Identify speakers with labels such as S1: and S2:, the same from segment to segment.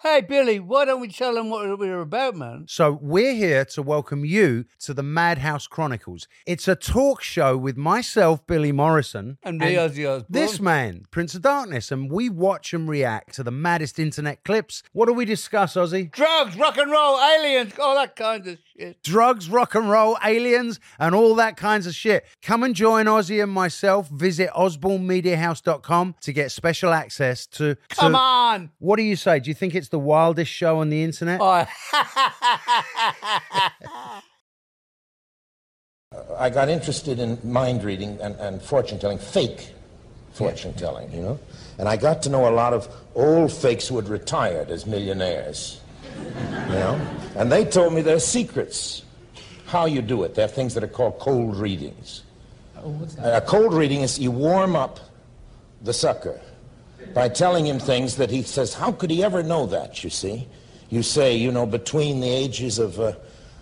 S1: Hey, Billy, why don't we tell them what we're about, man?
S2: So we're here to welcome you to the Madhouse Chronicles. It's a talk show with myself, Billy Morrison.
S1: And me, Ozzy Osbourne.
S2: This man, Prince of Darkness. And we watch and react to the maddest internet clips. What do we discuss, Ozzy?
S1: Drugs, rock and roll, aliens, all that kind of shit.
S2: Drugs, rock and roll, aliens, and all that kinds of shit. Come and join Ozzy and myself. Visit osbornemediahouse.com to get special access to...
S1: Come on!
S2: What do you say? Do you think it's the wildest show on the internet?
S1: Oh.
S3: I got interested in mind reading and fortune telling, fake fortune telling, you know? And I got to know a lot of old fakes who had retired as millionaires, you know? And they told me their secrets, how you do it. There are things that are called cold readings.
S4: Oh, what's that?
S3: A cold reading is you warm up the sucker by telling him things that he says, how could he ever know that, you see? You say, you know, between the ages of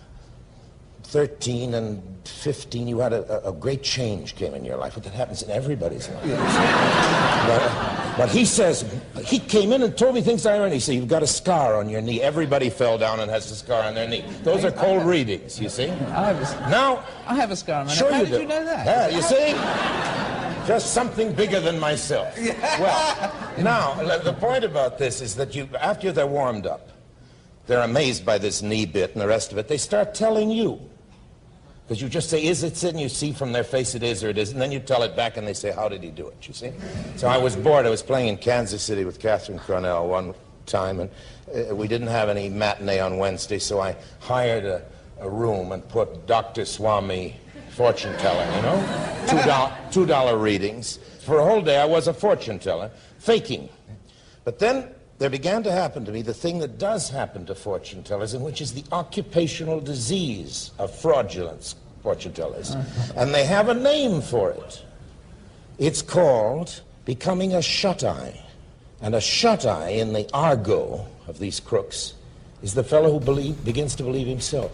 S3: 13 and 15, you had a great change came in your life. But that happens in everybody's life. But he says, he came in and told me things I already see. You've got a scar on your knee. Everybody fell down and has a scar on their knee. Those are cold readings, you see?
S4: I have a scar on my neck.
S3: Sure
S4: How
S3: you
S4: did
S3: do.
S4: you know that?
S3: Yeah, you see? Just something bigger than myself. Well, now, the point about this is that after they're warmed up, they're amazed by this knee bit and the rest of it, they start telling you. Because you just say, is it? And you see from their face it is or it isn't. And then you tell it back and they say, how did he do it? You see? So I was bored. I was playing in Kansas City with Catherine Cornell one time, and we didn't have any matinee on Wednesday, so I hired a room and put Dr. Swami fortune teller, you know? $2 readings. For a whole day I was a fortune teller, faking. But then there began to happen to me the thing that does happen to fortune tellers, and which is the occupational disease of fraudulent fortune tellers. And they have a name for it. It's called becoming a shut-eye. And a shut-eye in the argot of these crooks is the fellow who begins to believe himself.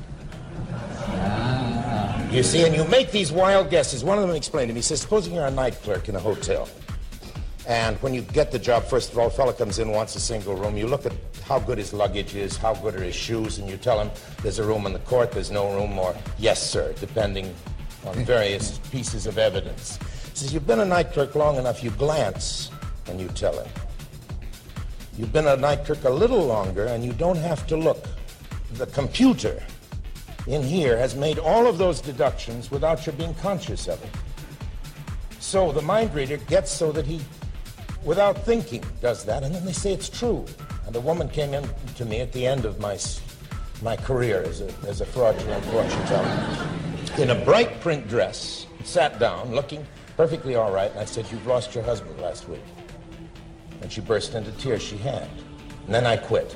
S3: You see, and you make these wild guesses. One of them explained to me, he says, supposing you're a night clerk in a hotel, and when you get the job, first of all, a fellow comes in, wants a single room, you look at how good his luggage is, how good are his shoes, and you tell him there's a room in the court, there's no room, or yes, sir, depending on various pieces of evidence. He says, you've been a night clerk long enough, you glance, and you tell him. You've been a night clerk a little longer, and you don't have to look. The computer in here has made all of those deductions without your being conscious of it. So the mind reader gets so that he, without thinking, does that, and then they say it's true. And a woman came in to me at the end of my career as a fraudulent fortune teller in a bright print dress, sat down, looking perfectly all right, and I said, you've lost your husband last week. And she burst into tears. She had. And then I quit.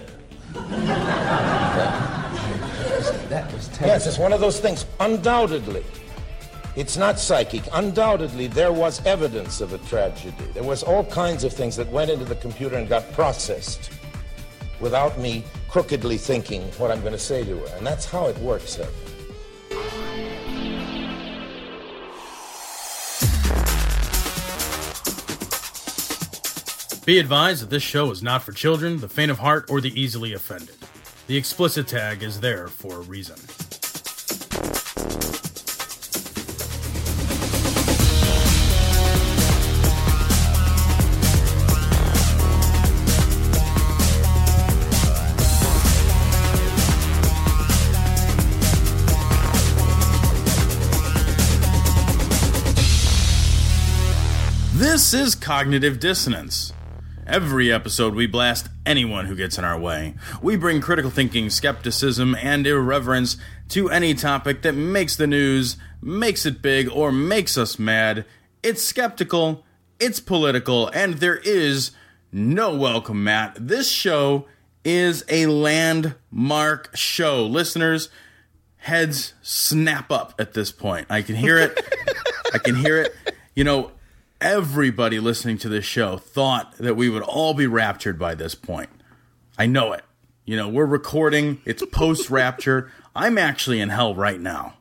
S4: That was terrible.
S3: Yes, it's one of those things. Undoubtedly, it's not psychic. Undoubtedly, there was evidence of a tragedy. There was all kinds of things that went into the computer and got processed without me crookedly thinking what I'm going to say to her. And that's how it works, Ed.
S5: Be advised that this show is not for children, the faint of heart, or the easily offended. The explicit tag is there for a reason. This is Cognitive Dissonance. Every episode, we blast anyone who gets in our way. We bring critical thinking, skepticism, and irreverence to any topic that makes the news, makes it big, or makes us mad. It's skeptical, it's political, and there is no welcome mat. This show is a landmark show. Listeners, heads snap up at this point. I can hear it. I can hear it. You know, everybody listening to this show thought that we would all be raptured by this point. I know it. You know, we're recording. It's post-rapture. I'm actually in hell right now.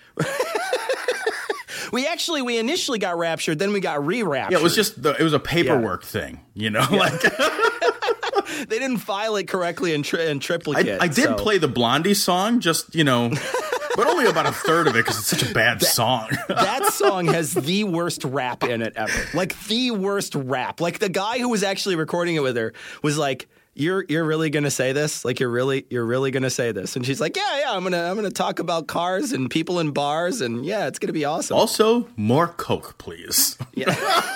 S6: We initially got raptured, then we got re-raptured.
S5: Yeah, it was just it was a paperwork thing, you know?
S6: Yeah.
S5: Like
S6: They didn't file it correctly in triplicate.
S5: I did play the Blondie song, just, but only about a third of it because it's such a bad song.
S6: That song has the worst rap in it ever. Like, the worst rap. Like, the guy who was actually recording it with her was like, You're really gonna say this? Like, you're really gonna say this? And she's like, yeah, I'm gonna talk about cars and people in bars, and yeah, it's gonna be awesome.
S5: Also, more Coke, please.
S6: Yeah.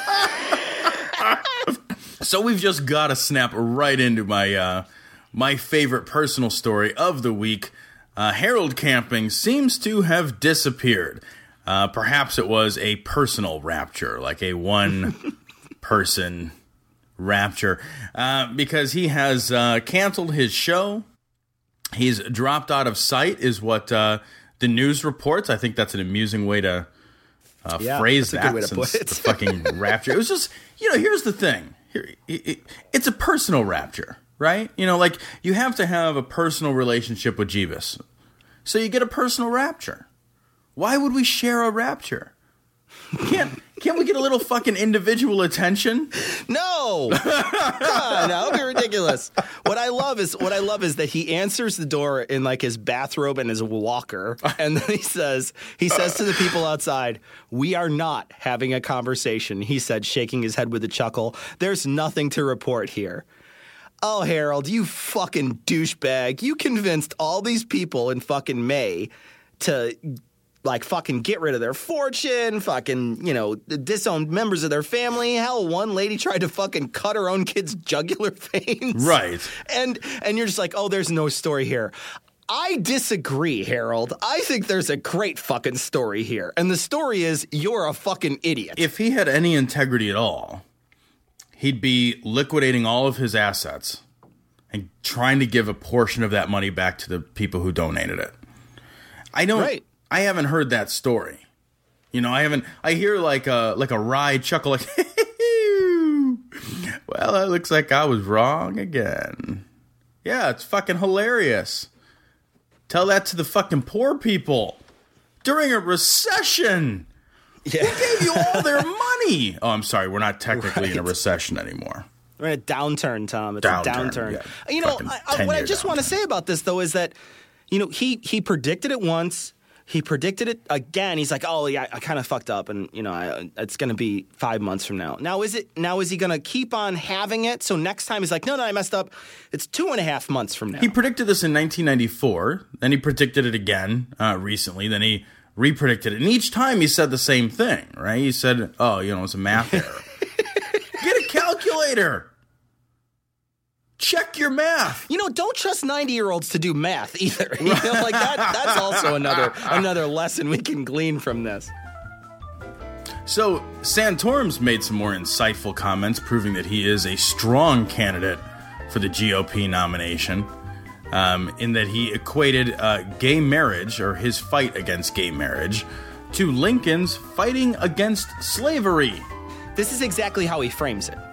S5: So we've just got to snap right into my favorite personal story of the week. Harold Camping seems to have disappeared. Perhaps it was a personal rapture, like a one-person rapture, because he has canceled his show. He's dropped out of sight, is what the news reports. I think that's an amusing way to phrase that.
S6: Good way to put it.
S5: The fucking rapture. It was just, here's the thing. It's a personal rapture, right? Like, you have to have a personal relationship with Jeebus. So you get a personal rapture. Why would we share a rapture? Can't we get a little fucking individual attention?
S6: No, that would be ridiculous. What I love is that he answers the door in like his bathrobe and his walker, and then he says to the people outside, "We are not having a conversation," he said, shaking his head with a chuckle. "There's nothing to report here." Oh, Harold, you fucking douchebag! You convinced all these people in fucking May to, like, fucking get rid of their fortune, fucking, disown members of their family. Hell, one lady tried to fucking cut her own kid's jugular veins.
S5: Right.
S6: And you're just like, oh, there's no story here. I disagree, Harold. I think there's a great fucking story here. And the story is, you're a fucking idiot.
S5: If he had any integrity at all, he'd be liquidating all of his assets and trying to give a portion of that money back to the people who donated it. I haven't heard that story. I hear like a wry chuckle, like, well, it looks like I was wrong again. Yeah, it's fucking hilarious. Tell that to the fucking poor people during a recession. Yeah. Who gave you all their money? Oh, I'm sorry. We're not technically in a recession anymore.
S6: We're in a downturn, Tom. It's a downturn. Yeah. What I just want to say about this, though, is that, he predicted it once. He predicted it again. He's like, oh, yeah, I kind of fucked up, and, it's going to be 5 months from now. Now is he going to keep on having it? So next time he's like, no, I messed up. It's 2.5 months from now.
S5: He predicted this in 1994. Then he predicted it again recently. Then he re-predicted it. And each time he said the same thing, right? He said, oh, it's a math error. Get a calculator. Check your math.
S6: Don't trust 90-year-olds to do math either. Like that's also another lesson we can glean from this.
S5: So Santorum's made some more insightful comments proving that he is a strong candidate for the GOP nomination, in that he equated gay marriage, or his fight against gay marriage, to Lincoln's fighting against slavery.
S6: This is exactly how he frames it.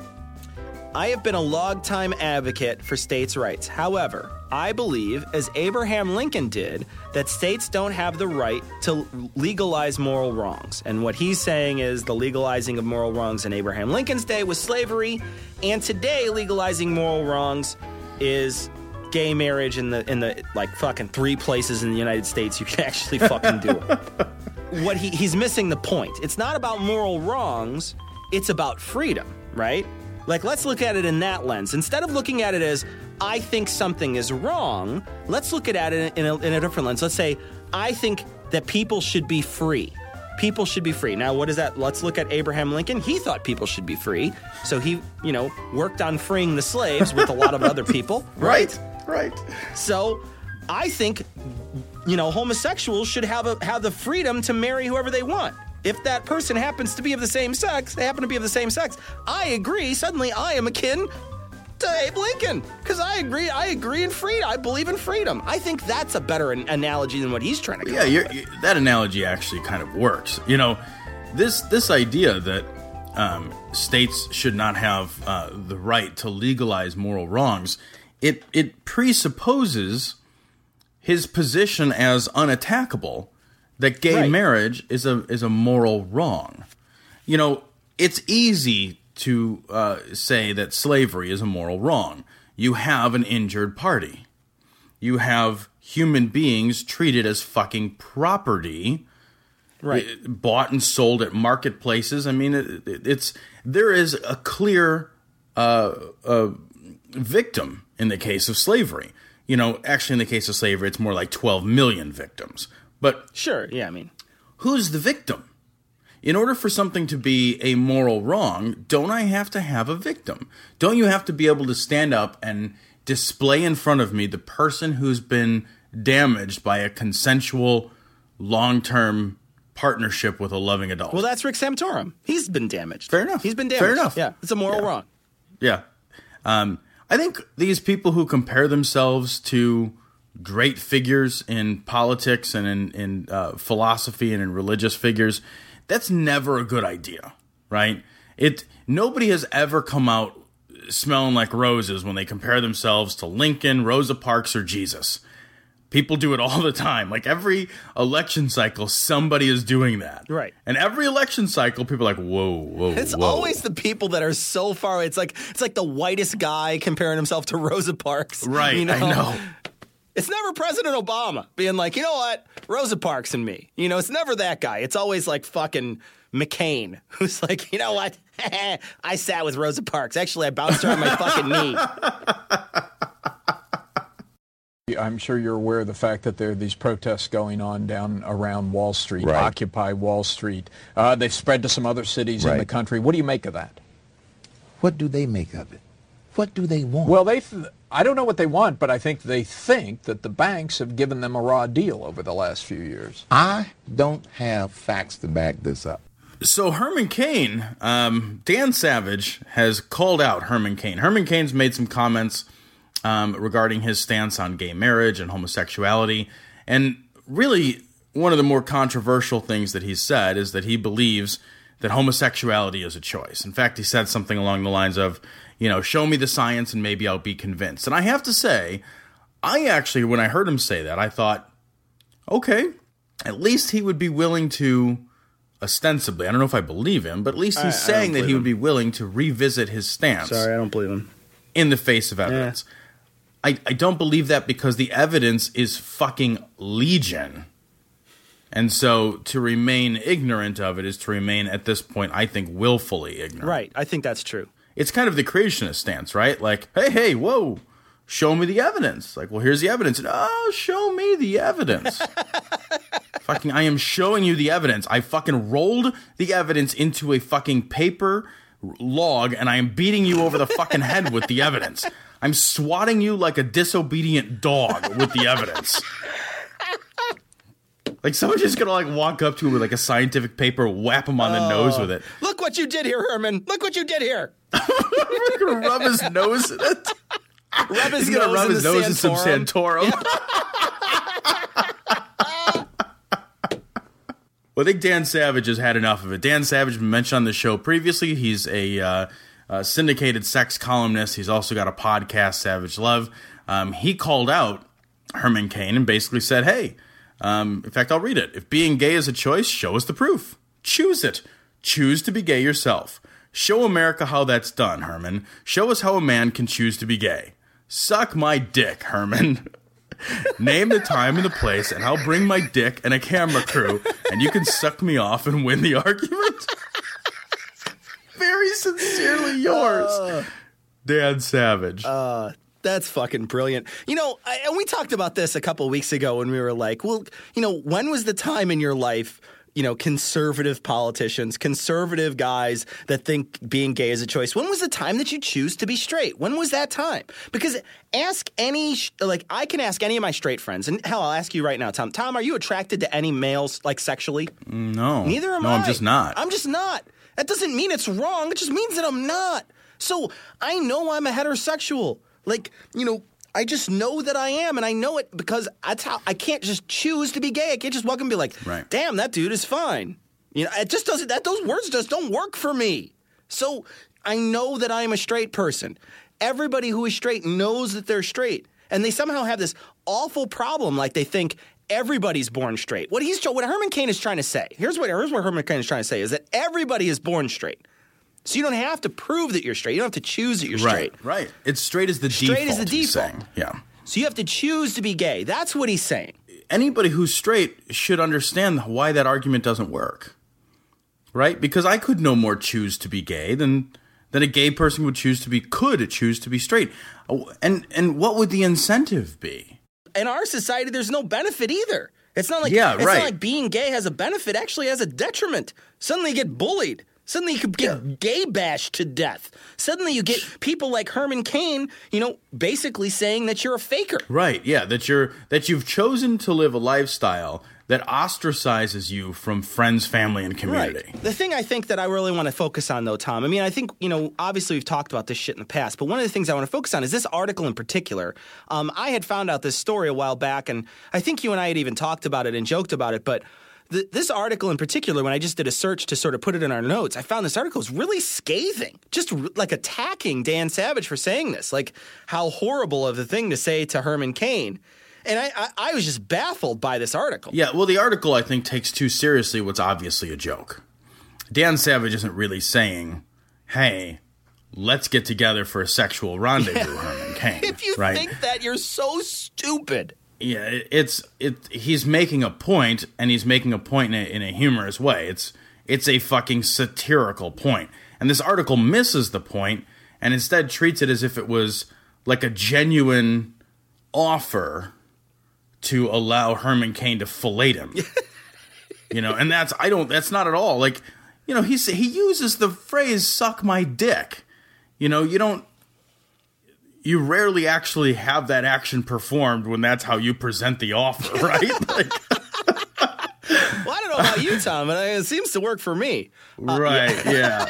S6: I have been a longtime advocate for states' rights. However, I believe, as Abraham Lincoln did, that states don't have the right to legalize moral wrongs. And what he's saying is the legalizing of moral wrongs in Abraham Lincoln's day was slavery, and today legalizing moral wrongs is gay marriage in the like fucking 3 places in the United States you can actually fucking do it. He's missing the point. It's not about moral wrongs, it's about freedom, right? Like, let's look at it in that lens. Instead of looking at it as, I think something is wrong, let's look at it in a different lens. Let's say, I think that people should be free. People should be free. Now, what is that? Let's look at Abraham Lincoln. He thought people should be free. So he, worked on freeing the slaves with a lot of other people.
S5: Right.
S6: So I think, homosexuals should have the freedom to marry whoever they want. If that person happens to be of the same sex, they happen to be of the same sex, I agree. Suddenly I am akin to Abe Lincoln because I agree in freedom. I believe in freedom. I think that's a better analogy than what he's trying to come up with.
S5: That analogy actually kind of works. This idea that states should not have the right to legalize moral wrongs, it presupposes his position as unattackable. That gay marriage is a moral wrong. It's easy to say that slavery is a moral wrong. you have an injured party. You have human beings treated as fucking property,
S6: Right.
S5: Bought and sold at marketplaces. I mean, there is a clear victim in the case of slavery. You know, actually, in the case of slavery, it's more like 12 million victims. But
S6: Sure, yeah, I mean.
S5: who's the victim? In order for something to be a moral wrong, don't I have to have a victim? Don't you have to be able to stand up and display in front of me the person who's been damaged by a consensual, long-term partnership with a loving adult?
S6: Well, that's Rick Santorum. He's been damaged.
S5: Fair enough.
S6: He's been damaged.
S5: Fair enough.
S6: Yeah, it's a moral
S5: Yeah.
S6: wrong.
S5: Yeah. I think these people who compare themselves to great figures in politics and in philosophy and in religious figures, that's never a good idea, right? Nobody has ever come out smelling like roses when they compare themselves to Lincoln, Rosa Parks, or Jesus. People do it all the time. Like every election cycle, somebody is doing that.
S6: Right.
S5: And every election cycle, people are like, whoa.
S6: It's always the people that are so far. It's like the whitest guy comparing himself to Rosa Parks.
S5: Right,
S6: You know?
S5: I know.
S6: It's never President Obama being like, you know what, Rosa Parks and me. You know, it's never that guy. It's always like fucking McCain, who's like, you know what, I sat with Rosa Parks. Actually, I bounced her on my fucking knee.
S7: I'm sure you're aware of the fact that there are these protests going on down around Wall Street,
S3: Right.
S7: Occupy Wall Street. They've spread to some other cities in
S3: Right.
S7: the country. What do you make of that?
S3: What do they make of it? What do they want?
S7: Well, I don't know what they want, but I think they think that the banks have given them a raw deal over the last few years.
S3: I don't have facts to back this up.
S5: So Herman Cain, Dan Savage has called out Herman Cain. Herman Cain's made some comments regarding his stance on gay marriage and homosexuality. And really, one of the more controversial things that he's said is that he believes that homosexuality is a choice. In fact, he said something along the lines of, you know, show me the science and maybe I'll be convinced. And I have to say, I actually, when I heard him say that, I thought, okay, at least he would be willing to, ostensibly, I don't know if I believe him, but at least he's saying that he would be willing to revisit his stance.
S6: I don't believe him.
S5: In the face of evidence. I don't believe that because the evidence is fucking legion. And so to remain ignorant of it is to remain, at this point, I think, willfully ignorant.
S6: Right, I think that's true.
S5: It's kind of the creationist stance, right? Like, hey, whoa, show me the evidence. Like, well, here's the evidence. Oh, show me the evidence. Fucking, I am showing you the evidence. I fucking rolled the evidence into a fucking paper log, and I am beating you over the fucking head with the evidence. I'm swatting you like a disobedient dog with the evidence. Like, someone's just gonna, like, walk up to him with, like, a scientific paper, whap him on the nose with it.
S6: Look what you did here, Herman. Look what you did here.
S5: He's gonna rub his nose in it.
S6: He's
S5: He's gonna rub his nose in some Santorum. Well, I think Dan Savage has had enough of it. Dan Savage mentioned on the show previously. He's a syndicated sex columnist. He's also got a podcast, Savage Love. He called out Herman Cain and basically said, hey, in fact, I'll read it. If being gay is a choice, show us the proof. Choose it. Choose to be gay yourself. Show America how that's done, Herman. Show us how a man can choose to be gay. Suck my dick, Herman. Name the time and the place, and I'll bring my dick and a camera crew, and you can suck me off and win the argument. Very sincerely yours, Dan Savage.
S6: That's fucking brilliant. You know, and we talked about this a couple weeks ago when we were like, well, you know, when was the time in your life, you know, conservative politicians, conservative guys that think being gay is a choice, when was the time that you choose to be straight? When was that time? Because ask any, like, I can ask any of my straight friends, and hell, I'll ask you right now, Tom. Tom, are you attracted to any males, like, sexually?
S5: No.
S6: Neither am
S5: I.
S6: I.
S5: No, I'm just not.
S6: I'm just not. That doesn't mean it's wrong. It just means that I'm not. So I know I'm a heterosexual. Like, you know, I just know that I am, and I know it because that's how I can't just choose to be gay. I can't just walk and be like,
S5: right.
S6: Damn, that dude is fine. You know, it just doesn't, those words just don't work for me. So I know that I am a straight person. Everybody who is straight knows that they're straight, and they somehow have this awful problem, like they think everybody's born straight. What Herman Cain is trying to say, here's what Herman Cain is trying to say, is that everybody is born straight. So you don't have to prove that you're straight. You don't have to choose that you're straight.
S5: Right. It's straight as the default.
S6: Straight as the
S5: he's
S6: default.
S5: saying. Yeah.
S6: So you have to choose to be gay. That's what he's saying.
S5: Anybody who's straight should understand why that argument doesn't work. Right? Because I could no more choose to be gay than a gay person could choose to be straight. And what would the incentive be?
S6: In our society, there's no benefit either. It's not like
S5: not
S6: like being gay has a benefit. Actually, has a detriment. Suddenly you get bullied. Suddenly you could get gay bashed to death. Suddenly you get people like Herman Cain, basically saying that you're a faker.
S5: Right, yeah, that you've chosen to live a lifestyle that ostracizes you from friends, family, and community.
S6: Right. The thing I think that I really want to focus on, though, Tom, I think, obviously we've talked about this shit in the past, but one of the things I want to focus on is this article in particular. I had found out this story a while back, and I think you and I had even talked about it and joked about it, but this article in particular, when I just did a search to sort of put it in our notes, I found this article is really scathing, just like attacking Dan Savage for saying this, like how horrible of a thing to say to Herman Cain. And I was just baffled by this article.
S5: Yeah, well, the article, I think, takes too seriously what's obviously a joke. Dan Savage isn't really saying, hey, let's get together for a sexual rendezvous, Herman Cain.
S6: If you think that, you're so stupid.
S5: Yeah, he's making a point, and he's making a point in a humorous way. It's a fucking satirical point. And this article misses the point, and instead treats it as if it was like a genuine offer to allow Herman Cain to fillet him. And that's not at all. Like, he uses the phrase suck my dick. You rarely actually have that action performed when that's how you present the offer, right?
S6: Well, I don't know about you, Tom, but it seems to work for me.
S5: Right, yeah.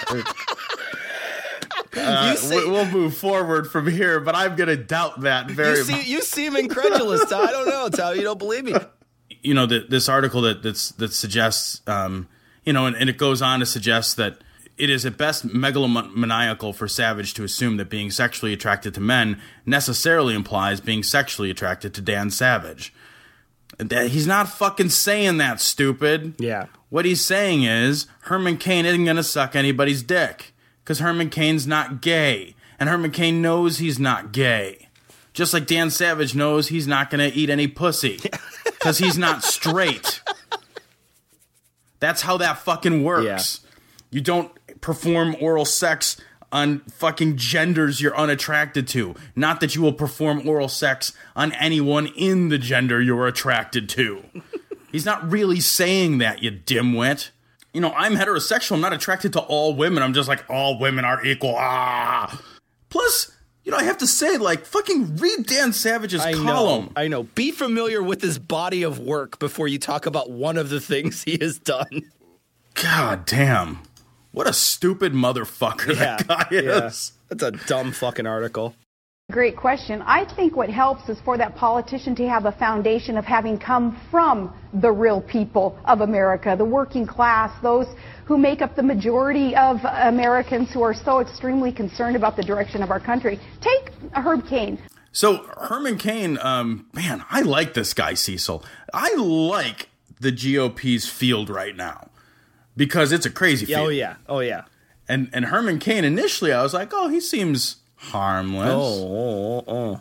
S5: We'll move forward from here, but I'm going to doubt that very much.
S6: You seem incredulous, Tom. I don't know, Tom. You don't believe me.
S5: This article that suggests, and it goes on to suggest that it is at best megalomaniacal for Savage to assume that being sexually attracted to men necessarily implies being sexually attracted to Dan Savage. He's not fucking saying that, stupid.
S6: Yeah.
S5: What he's saying is Herman Cain isn't going to suck anybody's dick. Because Herman Cain's not gay. And Herman Cain knows he's not gay. Just like Dan Savage knows he's not going to eat any pussy. Because he's not straight. That's how that fucking works. Yeah. You don't perform oral sex on fucking genders you're unattracted to. Not that you will perform oral sex on anyone in the gender you're attracted to. He's not really saying that, you dimwit. I'm heterosexual. I'm not attracted to all women. I'm just like, all women are equal. Plus, I have to say, fucking read Dan Savage's column.
S6: I know. Be familiar with his body of work before you talk about one of the things he has done.
S5: God damn. What a stupid motherfucker that guy is.
S6: That's a dumb fucking article.
S8: Great question. I think what helps is for that politician to have a foundation of having come from the real people of America, the working class, those who make up the majority of Americans who are so extremely concerned about the direction of our country. Take Herb Cain.
S5: So Herman Cain, man, I like this guy, Cecil. I like the GOP's field right now because it's a crazy field.
S6: Oh, yeah.
S5: And Herman Cain, initially I was like, oh, he seems harmless.
S6: Oh,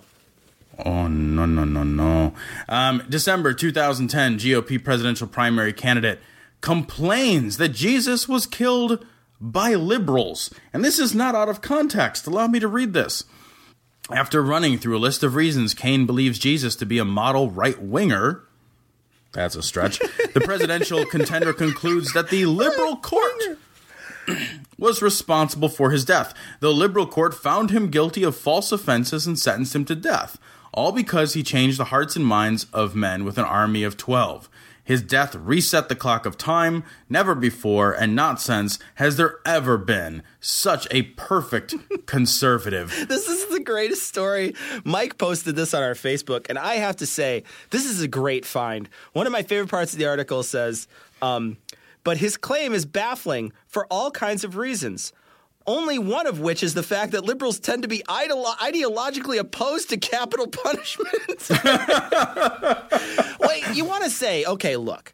S5: no. December 2010, GOP presidential primary candidate complains that Jesus was killed by liberals. And this is not out of context. Allow me to read this. After running through a list of reasons Cain believes Jesus to be a model right-winger, that's a stretch, the presidential contender concludes that the liberal court was responsible for his death. The liberal court found him guilty of false offenses and sentenced him to death, all because he changed the hearts and minds of men with an army of 12. His death reset the clock of time. Never before, and not since, has there ever been such a perfect conservative.
S6: This is the greatest story. Mike posted this on our Facebook, and I have to say, this is a great find. One of my favorite parts of the article says, but his claim is baffling for all kinds of reasons. Only one of which is the fact that liberals tend to be ideologically opposed to capital punishment. Wait, you want to say, okay, look,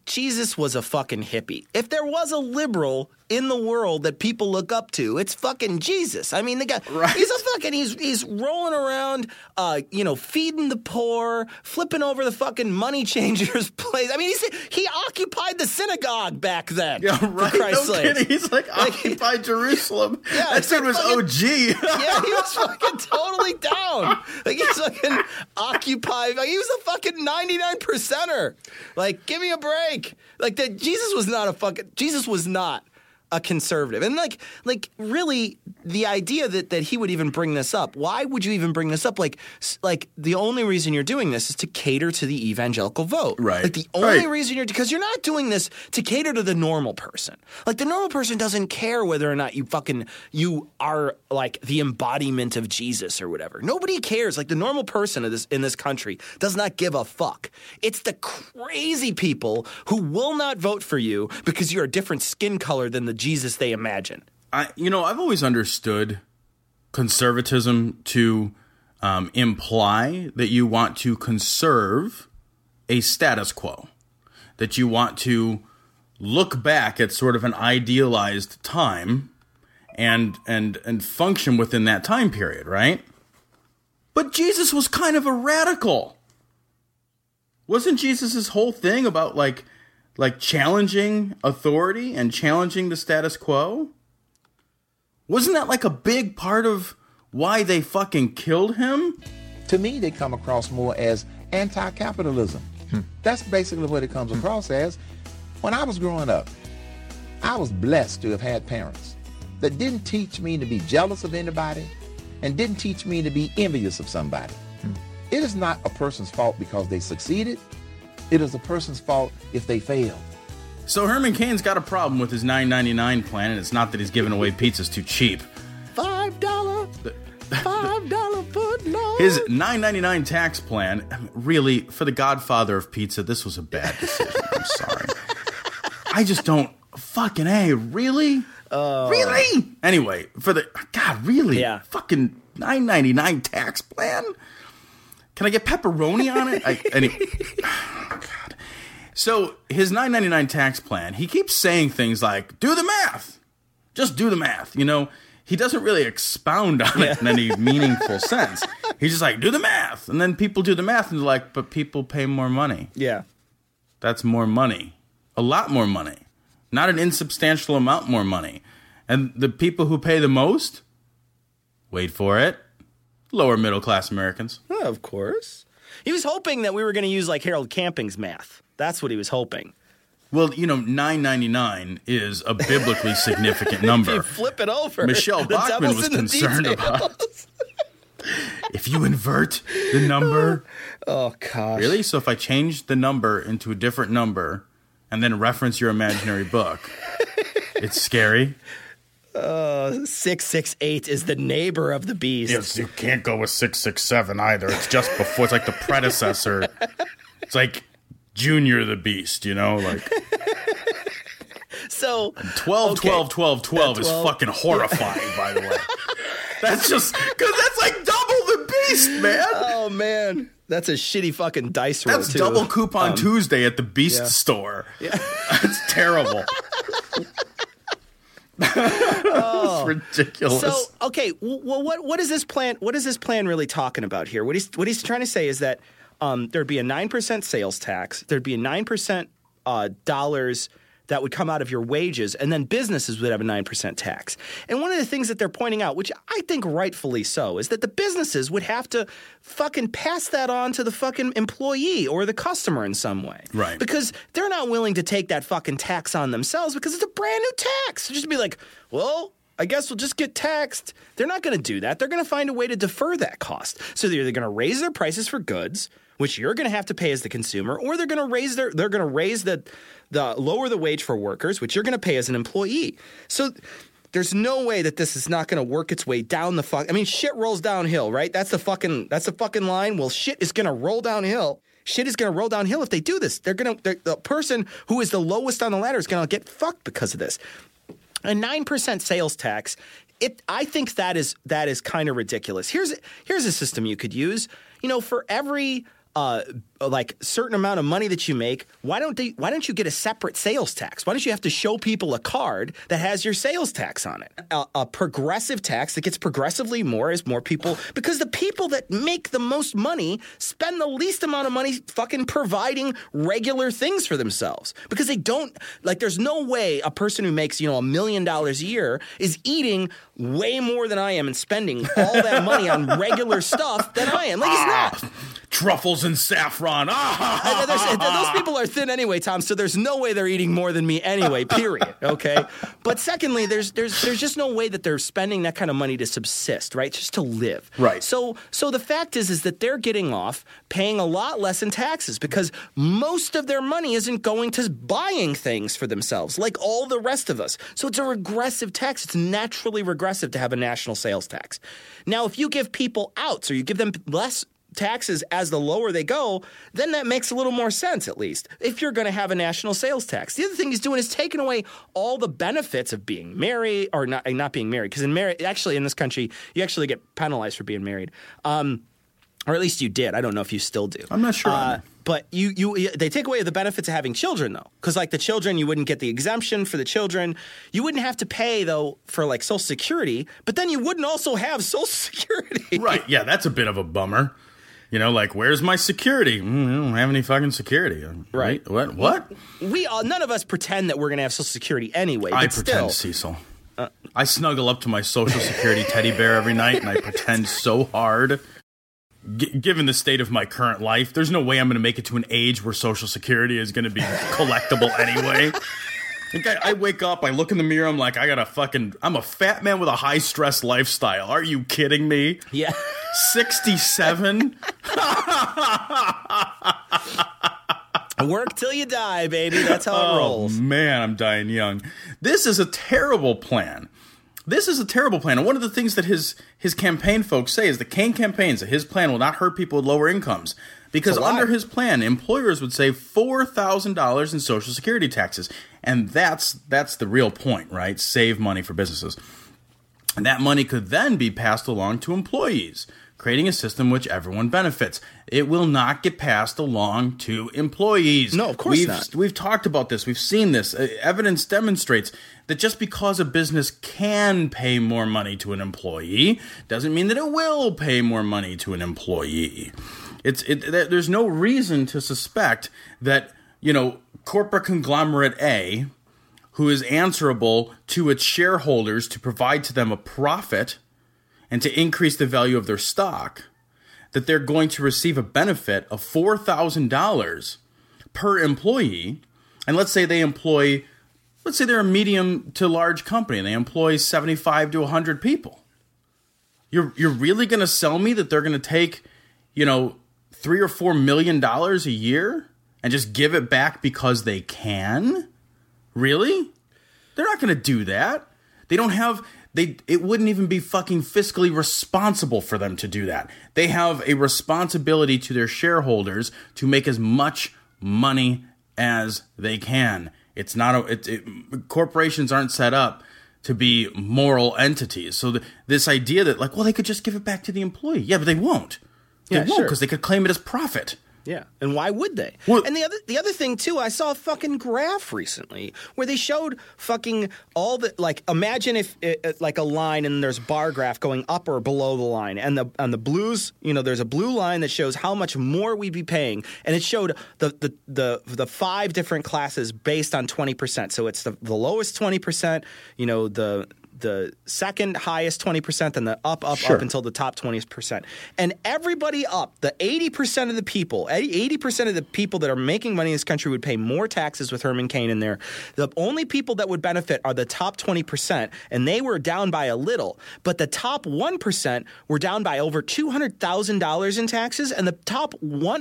S6: Jesus was a fucking hippie. If there was a liberal in the world that people look up to, it's fucking Jesus. I mean, the guy, he's rolling around, feeding the poor, flipping over the fucking money changers' place. I mean, he occupied the synagogue back then.
S5: Yeah, right. No kidding. He's occupied Jerusalem.
S6: Yeah,
S5: that dude was
S6: fucking,
S5: OG.
S6: Yeah, he was fucking totally down. Like, he's fucking occupied. Like, he was a fucking 99%er. Like, give me a break. Like, Jesus was not a conservative. And like really the idea that he would even bring this up. Why would you even bring this up? Like the only reason you're doing this is to cater to the evangelical vote.
S5: Right.
S6: Like the only reason because you're not doing this to cater to the normal person. Like the normal person doesn't care whether or not you are like the embodiment of Jesus or whatever. Nobody cares. Like the normal person in this country does not give a fuck. It's the crazy people who will not vote for you because you're a different skin color than the Jesus they imagine.
S5: I've always understood conservatism to imply that you want to conserve a status quo, that you want to look back at sort of an idealized time and function within that time period, right? But Jesus was kind of a radical. Wasn't Jesus' whole thing about like challenging authority and challenging the status quo? Wasn't that like a big part of why they fucking killed him?
S3: To me, they come across more as anti-capitalism. That's basically what it comes across as. When I was growing up, I was blessed to have had parents that didn't teach me to be jealous of anybody and didn't teach me to be envious of somebody. It is not a person's fault because they succeeded. It is a person's fault if they failed.
S5: So Herman Cain's got a problem with his $9.99 plan, and it's not that he's giving away pizzas too cheap.
S6: $5 foot.
S5: His $9.99 tax plan, really, for the godfather of pizza, this was a bad decision. I'm sorry. I just don't fucking really? Really? Anyway, really?
S6: Yeah.
S5: Fucking $9.99 tax plan? Can I get pepperoni on it? God. So his $9.99 tax plan, he keeps saying things like, do the math. Just do the math. He doesn't really expound on it in any meaningful sense. He's just like, do the math. And then people do the math and they're like, but people pay more money.
S6: Yeah.
S5: That's more money. A lot more money. Not an insubstantial amount more money. And the people who pay the most, wait for it, lower middle class Americans.
S6: Oh, of course. He was hoping that we were going to use like Harold Camping's math. That's what he was hoping.
S5: Well, $9.99 is a biblically significant number.
S6: You flip it over.
S5: Michelle Bachmann was concerned about if you invert the number.
S6: Oh, gosh.
S5: Really? So if I change the number into a different number and then reference your imaginary book, it's scary?
S6: 668 is the neighbor of the beast.
S5: Yes, you can't go with 667 either. It's just before. It's like the predecessor. It's like Junior the Beast, like.
S6: So
S5: 12 is fucking horrifying, by the way. That's just because that's like double the beast, man.
S6: Oh man, that's a shitty fucking dice roll.
S5: That's
S6: too.
S5: double coupon Tuesday at the Beast store.
S6: Yeah,
S5: that's terrible. It's ridiculous.
S6: So okay, well, what is this plan? What is this plan really talking about here? What he's trying to say is that there'd be a 9% sales tax. There'd be a 9% dollars that would come out of your wages, and then businesses would have a 9% tax. And one of the things that they're pointing out, which I think rightfully so, is that the businesses would have to fucking pass that on to the fucking employee or the customer in some way.
S5: Right.
S6: Because they're not willing to take that fucking tax on themselves because it's a brand new tax. Just be like, well, I guess we'll just get taxed. They're not going to do that. They're going to find a way to defer that cost. So they're either going to raise their prices for goods, which you're going to have to pay as the consumer, or they're going to raise the lower the wage for workers, which you're going to pay as an employee. So there's no way that this is not going to work its way down the fuck. I mean, shit rolls downhill, right? That's the fucking line. Well, shit is going to roll downhill. Shit is going to roll downhill if they do this. The person who is the lowest on the ladder is going to get fucked because of this. A 9% sales tax. I think that is kind of ridiculous. Here's a system you could use. For every like certain amount of money that you make, why don't you get a separate sales tax? Why don't you have to show people a card that has your sales tax on it? A progressive tax that gets progressively more as more people, because the people that make the most money spend the least amount of money fucking providing regular things for themselves, because they don't, like, there's no way a person who makes, $1 million a year is eating way more than I am and spending all that money on regular stuff than I am. Like, it's not.
S5: Truffles and saffron.
S6: Those people are thin anyway, Tom, so there's no way they're eating more than me anyway, period, okay? But secondly, there's just no way that they're spending that kind of money to subsist, right? Just to live.
S5: Right.
S6: So the fact is that they're getting off paying a lot less in taxes because most of their money isn't going to buying things for themselves like all the rest of us. So it's a regressive tax. It's naturally regressive to have a national sales tax. Now, if you give people outs or you give them less taxes as the lower they go, then that makes a little more sense, at least, if you're going to have a national sales tax. The other thing he's doing is taking away all the benefits of being married, or not being married, because actually in this country, you actually get penalized for being married. Or at least you did. I don't know if you still do.
S5: I'm not sure.
S6: But they take away the benefits of having children, though. Because, like, the children, you wouldn't get the exemption for the children. You wouldn't have to pay, though, for, like, Social Security. But then you wouldn't also have Social Security.
S5: Right. Yeah, that's a bit of a bummer. Like, where's my security? I don't have any fucking security.
S6: Right.
S5: What?
S6: None of us pretend that we're going to have Social Security anyway.
S5: I
S6: but
S5: pretend, Cecil. I snuggle up to my Social Security teddy bear every night, and I pretend so hard. Given the state of my current life, there's no way I'm going to make it to an age where Social Security is going to be collectible anyway. I wake up, I look in the mirror, I'm like, I'm a fat man with a high-stress lifestyle. Are you kidding me?
S6: Yeah.
S5: 67?
S6: Work till you die, baby. That's how it rolls.
S5: Oh, man, I'm dying young. This is a terrible plan. And one of the things that his campaign folks say is the Kaine campaigns that his plan will not hurt people with lower incomes. Because under his plan, employers would save $4,000 in Social Security taxes. And that's the real point, right? Save money for businesses. And that money could then be passed along to employees, creating a system which everyone benefits. It will not get passed along to employees.
S6: No, of course not.
S5: We've talked about this. We've seen this. Evidence demonstrates that just because a business can pay more money to an employee doesn't mean that it will pay more money to an employee. There's no reason to suspect that, corporate conglomerate A, who is answerable to its shareholders to provide to them a profit and to increase the value of their stock, that they're going to receive a benefit of $4,000 per employee. And let's say they're a medium to large company and they employ 75 to 100 people. You're really going to sell me that they're going to take, $3 or $4 million a year and just give it back because they can? Really? They're not going to do that. It wouldn't even be fucking fiscally responsible for them to do that. They have a responsibility to their shareholders to make as much money as they can. It's not corporations aren't set up to be moral entities. So this idea that they could just give it back to the employee. Yeah, but they won't. They won't because they could claim it as profit.
S6: Yeah, and why would they?
S5: Well,
S6: and the other thing, too, I saw a fucking graph recently where they showed fucking all the, imagine if, a line and there's a bar graph going up or below the line. And on the blues, there's a blue line that shows how much more we'd be paying. And it showed the 5 different classes based on 20%. So it's the lowest 20%, the second highest 20%, then the up until the top 20%. And everybody up, the 80% of the people, 80% of the people that are making money in this country would pay more taxes with Herman Cain in there. The only people that would benefit are the top 20%, and they were down by a little. But the top 1% were down by over $200,000 in taxes, and the top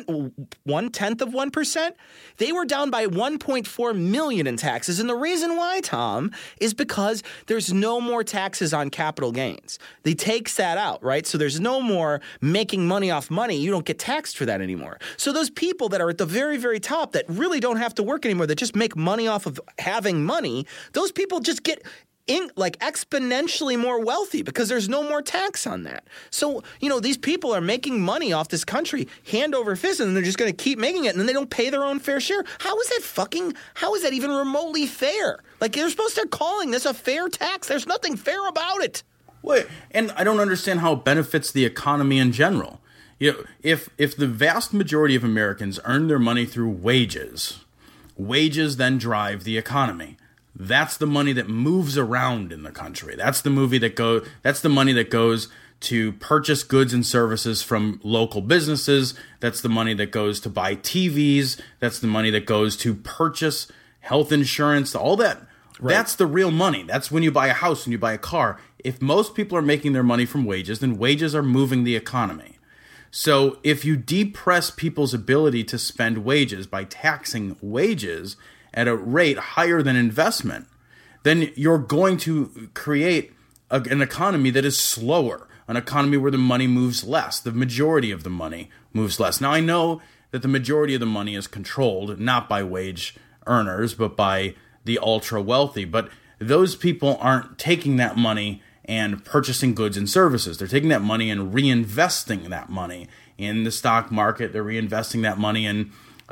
S6: 1/10 of 1%, they were down by $1.4 million in taxes. And the reason why, Tom, is because there's no more taxes on capital gains. They takes that out, right? So there's no more making money off money. You don't get taxed for that anymore. So those people that are at the very, very top that really don't have to work anymore, that just make money off of having money, those people just get exponentially more wealthy because there's no more tax on that. So, these people are making money off this country hand over fist, and they're just going to keep making it, and then they don't pay their own fair share. How is that even remotely fair? Like, you're supposed to start calling this a fair tax. There's nothing fair about it.
S5: Wait, and I don't understand how it benefits the economy in general. If the vast majority of Americans earn their money through wages then drive the economy. That's the money that moves around in the country. That's the money that goes to purchase goods and services from local businesses. That's the money that goes to buy TVs. That's the money that goes to purchase health insurance, all that. Right. That's the real money. That's when you buy a house, when you buy a car. If most people are making their money from wages, then wages are moving the economy. So if you depress people's ability to spend wages by taxing wages at a rate higher than investment, then you're going to create an economy that is slower, an economy where the money moves less. The majority of the money moves less. Now, I know that the majority of the money is controlled not by wage earners, but by the ultra wealthy. But those people aren't taking that money and purchasing goods and services. They're taking that money and reinvesting that money in the stock market. They're reinvesting that money in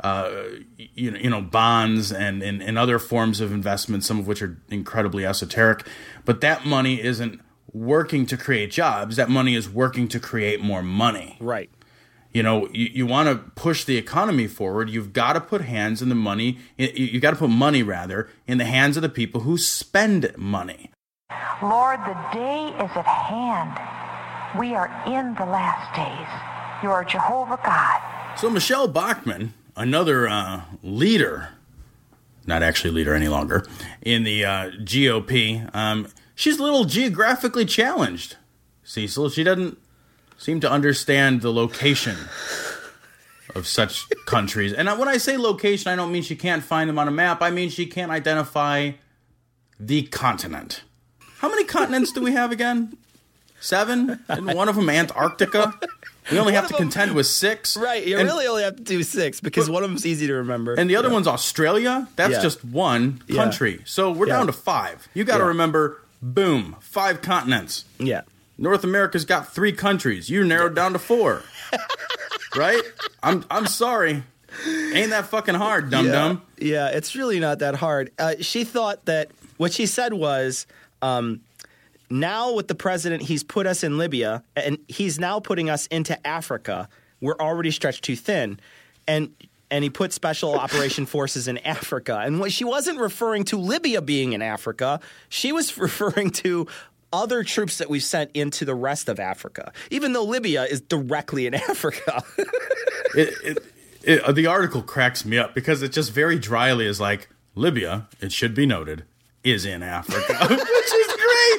S5: bonds and in other forms of investment, some of which are incredibly esoteric. But that money isn't working to create jobs. That money is working to create more money.
S6: Right.
S5: You want to push the economy forward. You've got to put hands in the money. You've got to put money, rather, in the hands of the people who spend money.
S9: Lord, the day is at hand. We are in the last days. You are Jehovah God.
S5: So Michelle Bachmann, another leader, not actually leader any longer, in the GOP, she's a little geographically challenged, Cecil. She doesn't seem to understand the location of such countries. And when I say location, I don't mean she can't find them on a map. I mean she can't identify the continent. How many continents do we have again? 7? And one of them Antarctica? We only have to contend with 6.
S6: Right, you really only have to do 6 because one of them's easy to remember.
S5: And the other one's Australia. That's just one country. Yeah. So we're down to 5. You got to remember, boom, 5 continents.
S6: Yeah.
S5: North America's got 3 countries. You narrowed down to 4. Right? I'm sorry. Ain't that fucking hard, dum-dum?
S6: Yeah, it's really not that hard. She thought that what she said was, now with the president, he's put us in Libya, and he's now putting us into Africa. We're already stretched too thin. And he put special operation forces in Africa. And what she wasn't referring to Libya being in Africa. She was referring to other troops that we've sent into the rest of Africa, even though Libya is directly in Africa.
S5: The article cracks me up because it just very dryly is like, Libya, it should be noted, is in Africa, which is great.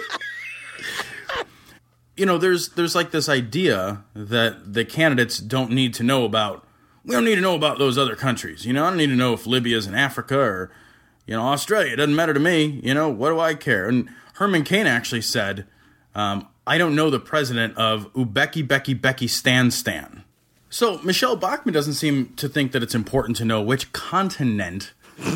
S5: There's like this idea that the candidates don't need to know about. We don't need to know about those other countries. I don't need to know if Libya's in Africa or, Australia. It doesn't matter to me. What do I care? And Herman Cain actually said, I don't know the president of Uzbekistan. So Michelle Bachmann doesn't seem to think that it's important to know which continent.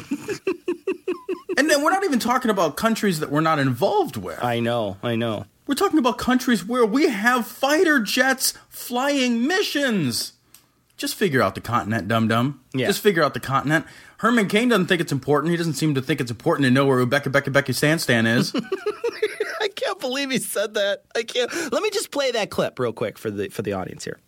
S5: And then we're not even talking about countries that we're not involved with.
S6: I know.
S5: We're talking about countries where we have fighter jets flying missions. Just figure out the continent, dum-dum.
S6: Yeah.
S5: Just figure out the continent. Herman Cain doesn't think it's important. He doesn't seem to think it's important to know where Uzbekistan is.
S6: I can't believe he said that. I can't. Let me just play that clip real quick for the audience here.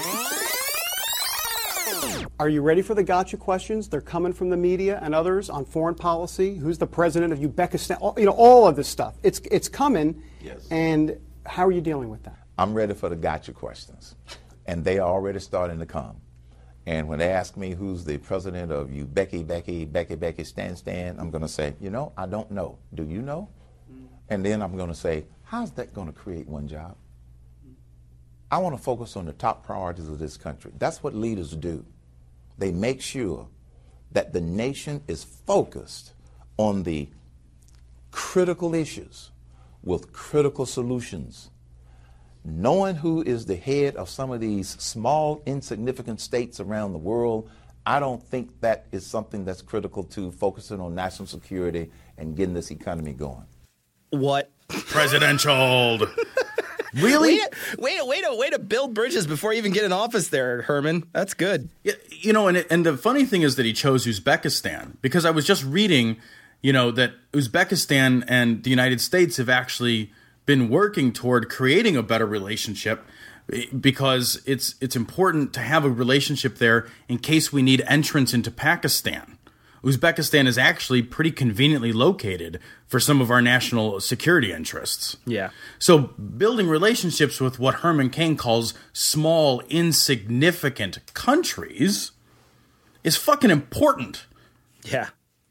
S10: Are you ready for the gotcha questions? They're coming from the media and others on foreign policy. Who's the president of Uzbekistan? All of this stuff. It's coming.
S3: Yes.
S10: And how are you dealing with that?
S3: I'm ready for the gotcha questions. And they are already starting to come. And when they ask me who's the president of Uzbekistan, I'm going to say, I don't know. Do you know? And then I'm going to say, how's that going to create one job? I want to focus on the top priorities of this country. That's what leaders do. They make sure that the nation is focused on the critical issues with critical solutions. Knowing who is the head of some of these small, insignificant states around the world, I don't think that is something that's critical to focusing on national security and getting this economy going.
S6: What?
S5: Presidential. Really?
S6: Way to build bridges before you even get in office there, Herman. That's good.
S5: Yeah, you know, and the funny thing is that he chose Uzbekistan, because I was just reading, you know, that Uzbekistan and the United States have actually been working toward creating a better relationship, because it's important to have a relationship there in case we need entrance into Pakistan. Uzbekistan is actually pretty conveniently located for some of our national security interests.
S6: Yeah.
S5: So building relationships with what Herman Cain calls small, insignificant countries is fucking important.
S6: Yeah.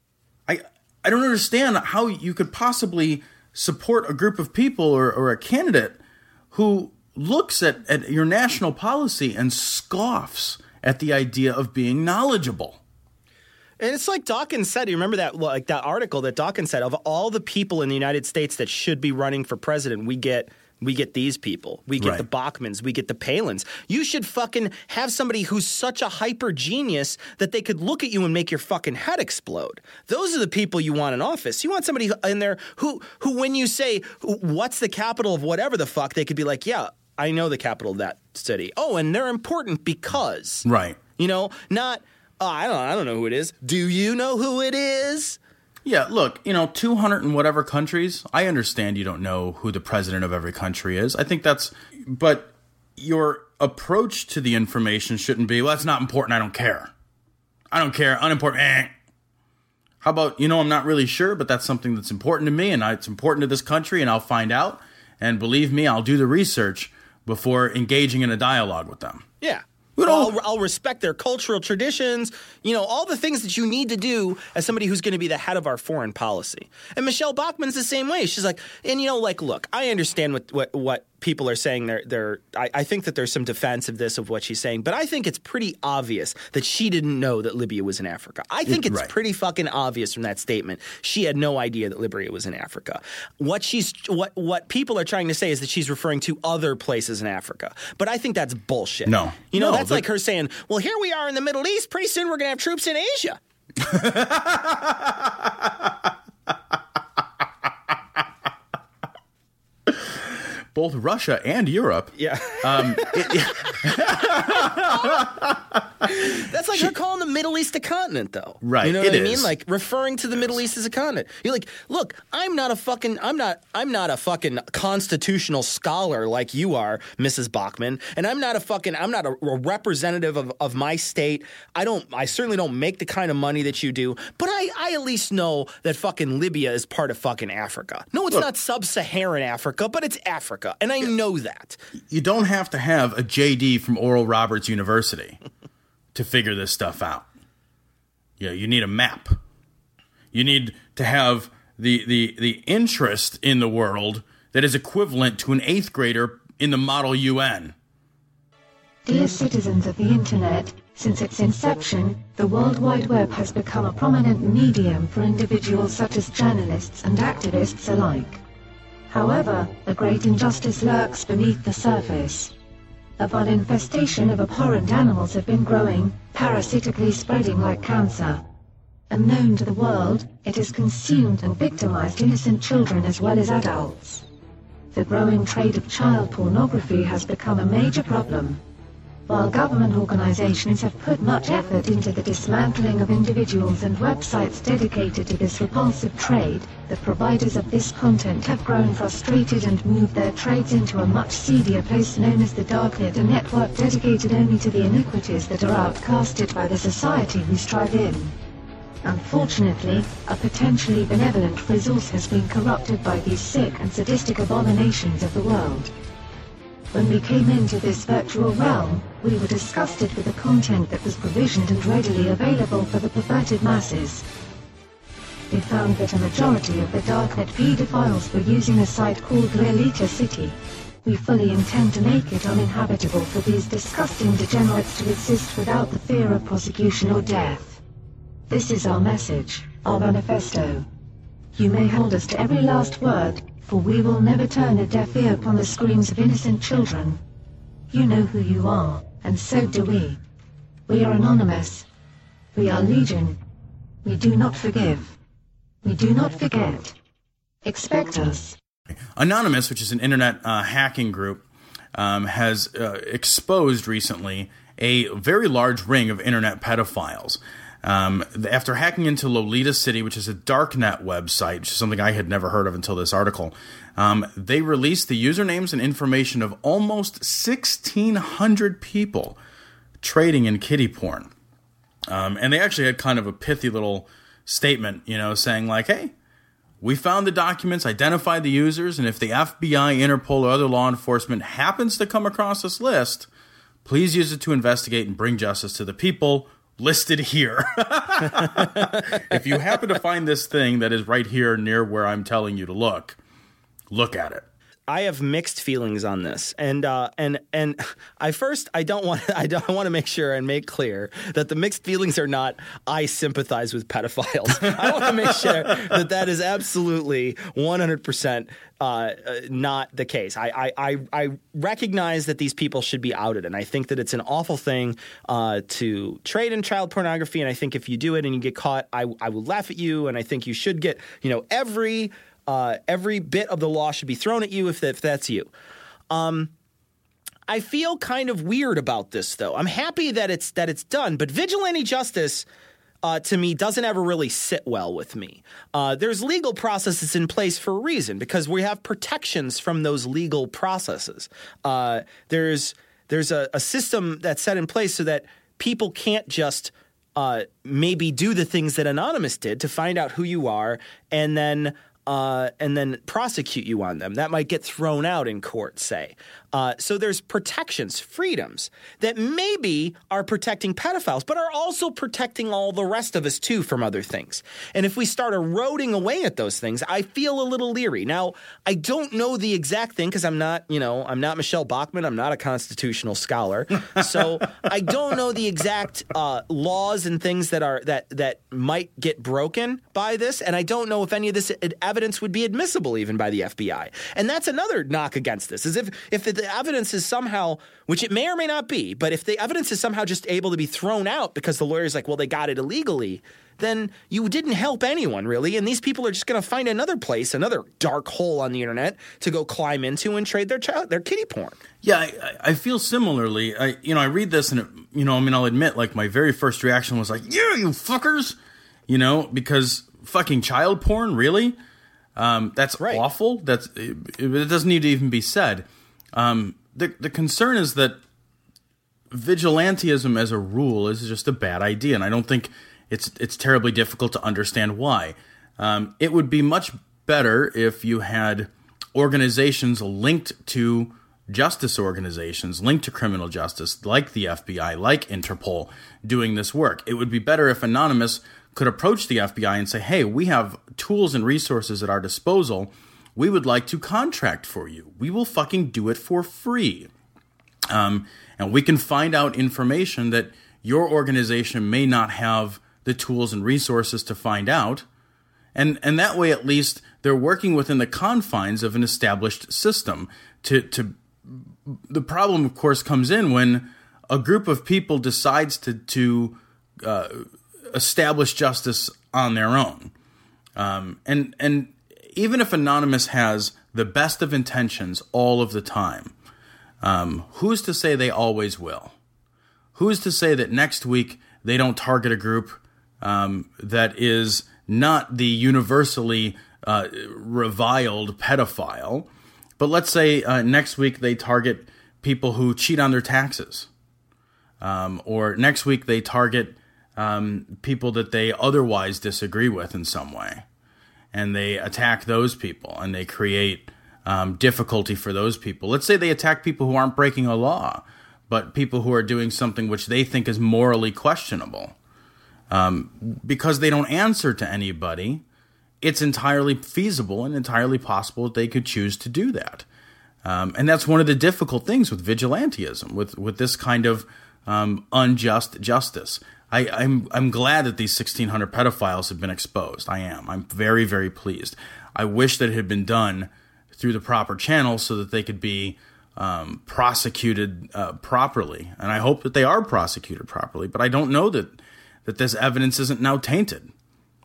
S5: I don't understand how you could possibly support a group of people or a candidate who looks at your national policy and scoffs at the idea of being knowledgeable.
S6: And it's like Dawkins said. You remember that, like that article that Dawkins said, of all the people in the United States that should be running for president, we get these people. We get the Bachmans. We get the Palins. You should fucking have somebody who's such a hyper genius that they could look at you and make your fucking head explode. Those are the people you want in office. You want somebody in there who when you say, what's the capital of whatever the fuck, they could be like, yeah, I know the capital of that city. Oh, and they're important because.
S5: Right.
S6: You know, not... Oh, I don't know who it is. Do you know who it is?
S5: Yeah, look, 200 and whatever countries, I understand you don't know who the president of every country is. I think but your approach to the information shouldn't be, well, that's not important, I don't care. I don't care, unimportant. How about, I'm not really sure, but that's something that's important to me, and it's important to this country, and I'll find out. And believe me, I'll do the research before engaging in a dialogue with them.
S6: Yeah. I'll respect their cultural traditions, all the things that you need to do as somebody who's going to be the head of our foreign policy. And Michelle Bachmann's the same way. She's like, look, I understand what people are saying. I think that there's some defense of this, of what she's saying, but I think it's pretty obvious that she didn't know that Libya was in Africa. I think it's pretty fucking obvious from that statement. She had no idea that Libya was in Africa. What people are trying to say is that she's referring to other places in Africa, but I think that's bullshit.
S5: No.
S6: That's like her saying, well, here we are in the Middle East. Pretty soon we're going to have troops in Asia.
S5: Both Russia and Europe.
S6: Yeah. That's like her calling the Middle East a continent, though.
S5: Right.
S6: You know what I mean? Like referring to the Middle East as a continent. You're like, look, I'm not a fucking constitutional scholar like you are, Mrs. Bachmann, and I'm not a representative of my state. I certainly don't make the kind of money that you do, but I at least know that fucking Libya is part of fucking Africa. No, it's not sub-Saharan Africa, but it's Africa. And I know that.
S5: You don't have to have a JD from Oral Roberts University to figure this stuff out. Yeah, you need a map. You need to have the interest in the world that is equivalent to an 8th grader in the Model UN.
S11: Dear citizens of the Internet, since its inception, the World Wide Web has become a prominent medium for individuals such as journalists and activists alike. However, a great injustice lurks beneath the surface. A vile infestation of abhorrent animals have been growing, parasitically spreading like cancer. Unknown to the world, it has consumed and victimized innocent children as well as adults. The growing trade of child pornography has become a major problem. While government organizations have put much effort into the dismantling of individuals and websites dedicated to this repulsive trade, the providers of this content have grown frustrated and moved their trades into a much seedier place known as the Darknet, a network dedicated only to the iniquities that are outcasted by the society we strive in. Unfortunately, a potentially benevolent resource has been corrupted by these sick and sadistic abominations of the world. When we came into this virtual realm, we were disgusted with the content that was provisioned and readily available for the perverted masses. We found that a majority of the Darknet pedophiles were using a site called Lolita City. We fully intend to make it uninhabitable for these disgusting degenerates to exist without the fear of prosecution or death. This is our message, our manifesto. You may hold us to every last word, for we will never turn a deaf ear upon the screams of innocent children. You know who you are, and so do we. We are anonymous. We are legion. We do not forgive. We do not forget. Expect us.
S5: Anonymous, which is an internet hacking group, has exposed recently a very large ring of internet pedophiles. After hacking into Lolita City, which is a darknet website, which is something I had never heard of until this article, they released the usernames and information of almost 1,600 people trading in kiddie porn. And they actually had kind of a pithy little statement, saying like, hey, we found the documents, identified the users, and if the FBI, Interpol, or other law enforcement happens to come across this list, please use it to investigate and bring justice to the people listed here. If you happen to find this thing that is right here near where I'm telling you to look at it.
S6: I have mixed feelings on this, and I want to make sure and make clear that the mixed feelings are not I sympathize with pedophiles. I want to make sure that is absolutely 100% not the case. I recognize that these people should be outed, and I think that it's an awful thing to trade in child pornography. And I think if you do it and you get caught, I will laugh at you, and I think you should get every bit of the law should be thrown at you if that's you. I feel kind of weird about this, though. I'm happy that it's done, but vigilante justice to me doesn't ever really sit well with me. There's legal processes in place for a reason because we have protections from those legal processes. There's a system that's set in place so that people can't just maybe do the things that Anonymous did to find out who you are and then prosecute you on them. That might get thrown out in court, say. So there's protections, freedoms that maybe are protecting pedophiles, but are also protecting all the rest of us too from other things. And if we start eroding away at those things, I feel a little leery. Now, I don't know the exact thing because I'm not Michelle Bachmann. I'm not a constitutional scholar. So I don't know the exact laws and things that might get broken by this. And I don't know if any of this evidence would be admissible even by the FBI. And that's another knock against this, is if the evidence is somehow, which it may or may not be, but if the evidence is somehow just able to be thrown out because the lawyer's like, well, they got it illegally, then you didn't help anyone, really. And these people are just going to find another place, another dark hole on the internet to go climb into and trade their kiddie porn.
S5: Yeah, I feel similarly. I read this and, I'll admit, like, my very first reaction was like, yeah, you fuckers, because fucking child porn, really? That's right. Awful. It doesn't need to even be said. The concern is that vigilantism as a rule is just a bad idea, and I don't think it's terribly difficult to understand why. It would be much better if you had organizations linked to justice organizations, linked to criminal justice, like the FBI, like Interpol, doing this work. It would be better if Anonymous could approach the FBI and say, hey, we have tools and resources at our disposal. We would like to contract for you. We will fucking do it for free. And we can find out information that your organization may not have the tools and resources to find out. And that way, at least, they're working within the confines of an established system. The problem, of course, comes in when a group of people decides to establish justice on their own. And even if Anonymous has the best of intentions all of the time, who's to say they always will? Who's to say that next week they don't target a group that is not the universally reviled pedophile, but let's say next week they target people who cheat on their taxes, or next week they target people that they otherwise disagree with in some way, and they attack those people and they create difficulty for those people. Let's say they attack people who aren't breaking a law, but people who are doing something which they think is morally questionable. Because they don't answer to anybody, it's entirely feasible and entirely possible that they could choose to do that. And that's one of the difficult things with vigilantism, with this kind of unjust justice. I'm glad that these 1,600 pedophiles have been exposed. I am. I'm very, very pleased. I wish that it had been done through the proper channels so that they could be prosecuted properly. And I hope that they are prosecuted properly. But I don't know that this evidence isn't now tainted.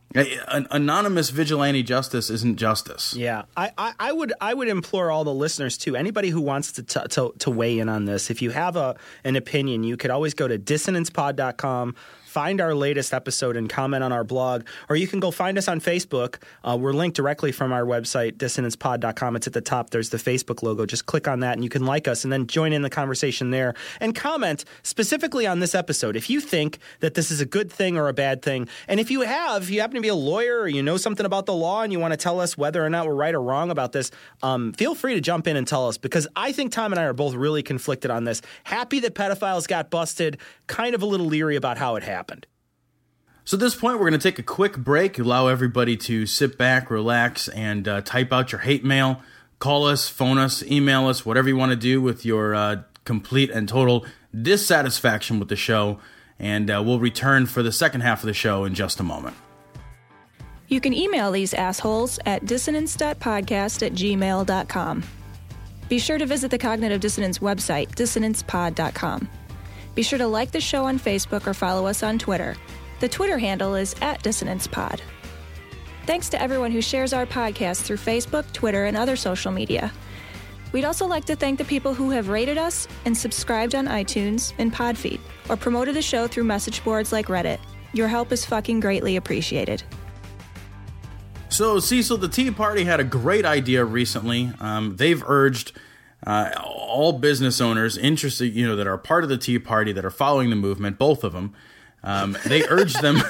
S5: Anonymous vigilante justice isn't justice.
S6: Yeah, I would implore all the listeners too. Anybody who wants to weigh in on this, if you have an opinion, you could always go to dissonancepod.com. Find our latest episode and comment on our blog, or you can go find us on Facebook. We're linked directly from our website, dissonancepod.com. It's at the top. There's the Facebook logo. Just click on that and you can like us and then join in the conversation there and comment specifically on this episode. If you think that this is a good thing or a bad thing, and if you happen to be a lawyer or you know something about the law and you want to tell us whether or not we're right or wrong about this, feel free to jump in and tell us, because I think Tom and I are both really conflicted on this. Happy that pedophiles got busted, kind of a little leery about how it happened.
S5: So at this point, we're going to take a quick break, allow everybody to sit back, relax, and type out your hate mail. Call us, phone us, email us, whatever you want to do with your complete and total dissatisfaction with the show. And we'll return for the second half of the show in just a moment.
S12: You can email these assholes at dissonance.podcast@gmail.com. Be sure to visit the Cognitive Dissonance website, dissonancepod.com. Be sure to like the show on Facebook or follow us on Twitter. The Twitter handle is @DissonancePod. Thanks to everyone who shares our podcast through Facebook, Twitter, and other social media. We'd also like to thank the people who have rated us and subscribed on iTunes and Podfeed, or promoted the show through message boards like Reddit. Your help is fucking greatly appreciated.
S5: So, Cecil, the Tea Party had a great idea recently. They've urged all business owners interested, that are part of the Tea Party, that are following the movement, both of them, they urge them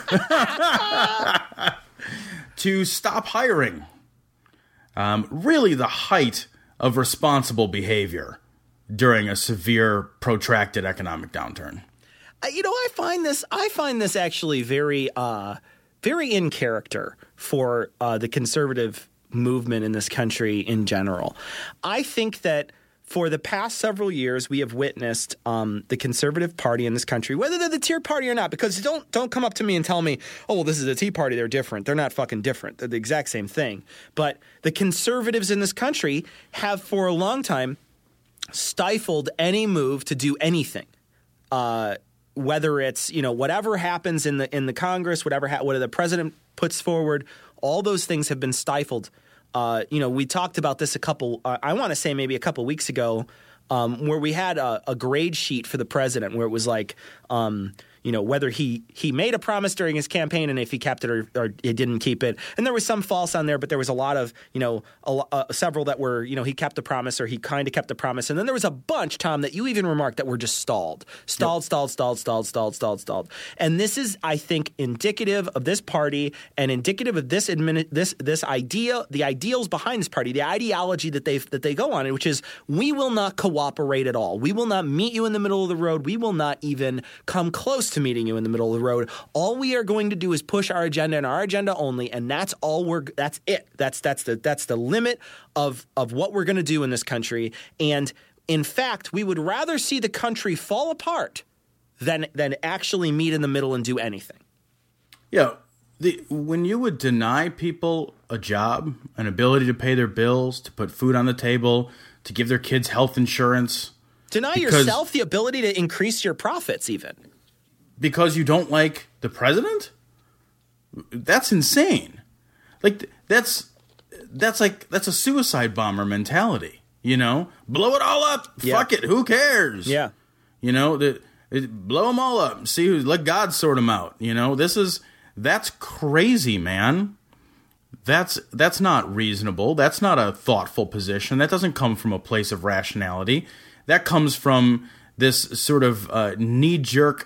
S5: to stop hiring. Really the height of responsible behavior during a severe, protracted economic downturn.
S6: I find this actually very in character for the conservative movement in this country in general. I think that for the past several years, we have witnessed the Conservative Party in this country, whether they're the Tea Party or not, because don't come up to me and tell me, oh, well, this is the Tea Party, they're different. They're not fucking different. They're the exact same thing. But the conservatives in this country have for a long time stifled any move to do anything. Whether it's, whatever happens in the Congress, whatever the president puts forward, all those things have been stifled. We talked about this I want to say maybe a couple weeks ago, where we had a grade sheet for the president where it was like, whether he made a promise during his campaign and if he kept it or he didn't keep it. And there was some false on there, but there was a lot of, several that were, he kept the promise or he kind of kept the promise. And then there was a bunch, Tom, that you even remarked that were just stalled. Stalled. And this is, I think, indicative of this party and indicative of this idea, the ideals behind this party, the ideology that they go on, which is we will not cooperate at all. We will not meet you in the middle of the road. We will not even come close to meeting you in the middle of the road. All we are going to do is push our agenda and our agenda only, and that's it. That's the limit of what we're going to do in this country. And in fact, we would rather see the country fall apart than actually meet in the middle and do anything.
S5: Yeah, when you would deny people a job, an ability to pay their bills, to put food on the table, to give their kids health insurance,
S6: deny yourself the ability to increase your profits even.
S5: Because you don't like the president? That's insane. Like that's a suicide bomber mentality, Blow it all up. Yeah. Fuck it. Who cares?
S6: Yeah.
S5: Blow them all up. Let God sort them out. That's crazy, man. That's not reasonable. That's not a thoughtful position. That doesn't come from a place of rationality. That comes from this sort of knee-jerk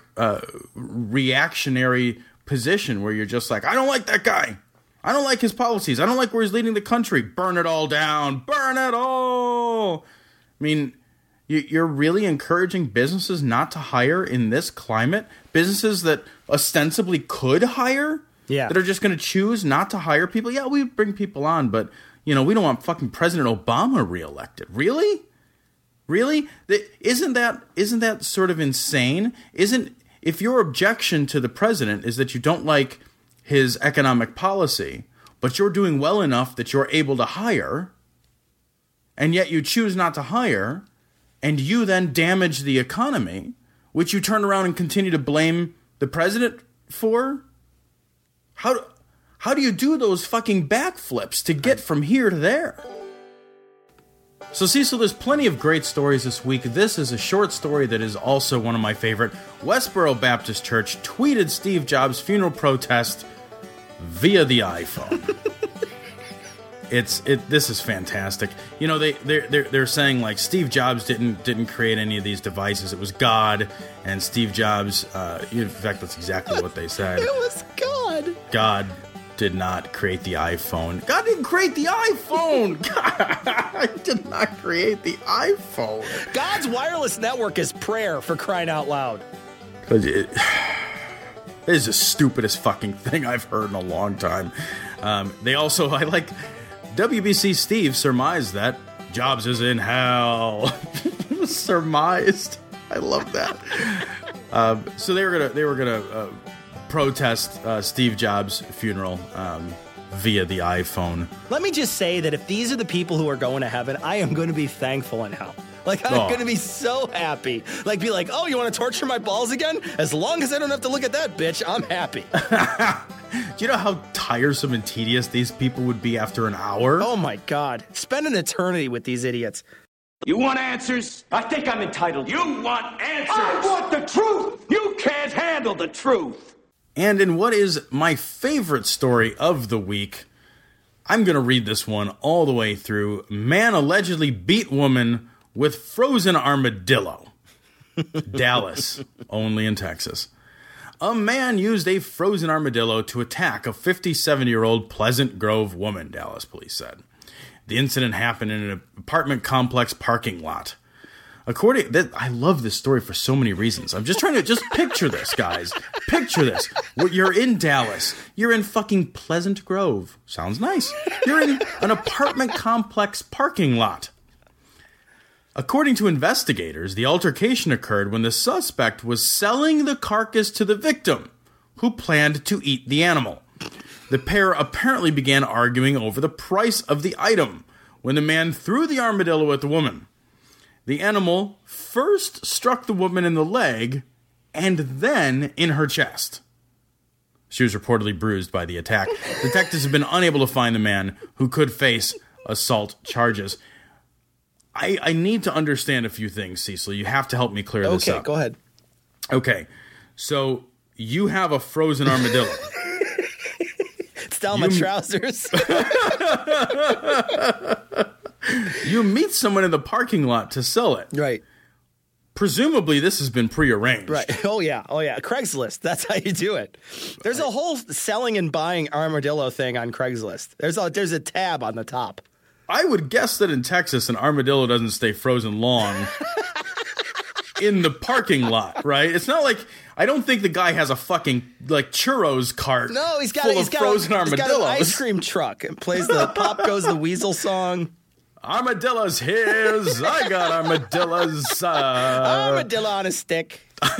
S5: reactionary position where you're just like, I don't like that guy. I don't like his policies. I don't like where he's leading the country. Burn it all down. Burn it all. I mean, you're really encouraging businesses not to hire in this climate? Businesses that ostensibly could hire?
S6: Yeah.
S5: That are just going to choose not to hire people? Yeah, we bring people on, but, we don't want fucking President Obama reelected. Really? Really? Isn't that sort of insane? If your objection to the president is that you don't like his economic policy, but you're doing well enough that you're able to hire, and yet you choose not to hire, and you then damage the economy, which you turn around and continue to blame the president for? How How do you do those fucking backflips to get from here to there? So Cecil, there's plenty of great stories this week. This is a short story that is also one of my favorite. Westboro Baptist Church tweeted Steve Jobs' funeral protest via the iPhone. This is fantastic. You know, they're saying like Steve Jobs didn't create any of these devices. It was God, and Steve Jobs. In fact, that's exactly what they said.
S6: It was God.
S5: God did not create the iPhone. God didn't create the iPhone. God did not create the iPhone.
S6: God's wireless network is prayer, for crying out loud.
S5: It is the stupidest fucking thing I've heard in a long time. They also, I like, WBC Steve surmised that Jobs is in hell. Surmised. I love that. So they were gonna protest Steve Jobs' funeral via the iPhone.
S6: Let me just say that if these are the people who are going to heaven, I am going to be thankful in hell. Like, I'm going to be so happy. Like, be like, oh, you want to torture my balls again? As long as I don't have to look at that bitch, I'm happy.
S5: Do you know how tiresome and tedious these people would be after an hour?
S6: Oh, my God. Spend an eternity with these idiots.
S13: You want answers? I think I'm entitled. You want answers? I want the truth! You can't handle the truth!
S5: And in what is my favorite story of the week, I'm going to read this one all the way through. Man allegedly beat woman with frozen armadillo. Dallas, only in Texas. A man used a frozen armadillo to attack a 57-year-old Pleasant Grove woman, Dallas police said. The incident happened in an apartment complex parking lot. I love this story for so many reasons. I'm just trying to just picture this, guys. Picture this. You're in Dallas. You're in fucking Pleasant Grove. Sounds nice. You're in an apartment complex parking lot. According to investigators, the altercation occurred when the suspect was selling the carcass to the victim, who planned to eat the animal. The pair apparently began arguing over the price of the item when the man threw the armadillo at the woman. The animal first struck the woman in the leg and then in her chest. She was reportedly bruised by the attack. Detectives have been unable to find the man, who could face assault charges. I need to understand a few things, Cecil. You have to help me clear this up.
S6: Okay, go ahead.
S5: Okay, so you have a frozen armadillo.
S6: It's down my trousers.
S5: You meet someone in the parking lot to sell it.
S6: Right.
S5: Presumably, this has been prearranged.
S6: Right. Oh, yeah. Craigslist. That's how you do it. There's a whole selling and buying armadillo thing on Craigslist. There's a tab on the top.
S5: I would guess that in Texas, an armadillo doesn't stay frozen long in the parking lot, right? It's not like, I don't think the guy has a fucking, like, churros cart full of frozen armadillos.
S6: He's got an ice cream truck and plays the Pop Goes the Weasel song.
S5: Armadillo's his. I got armadillos.
S6: Armadillo on a stick.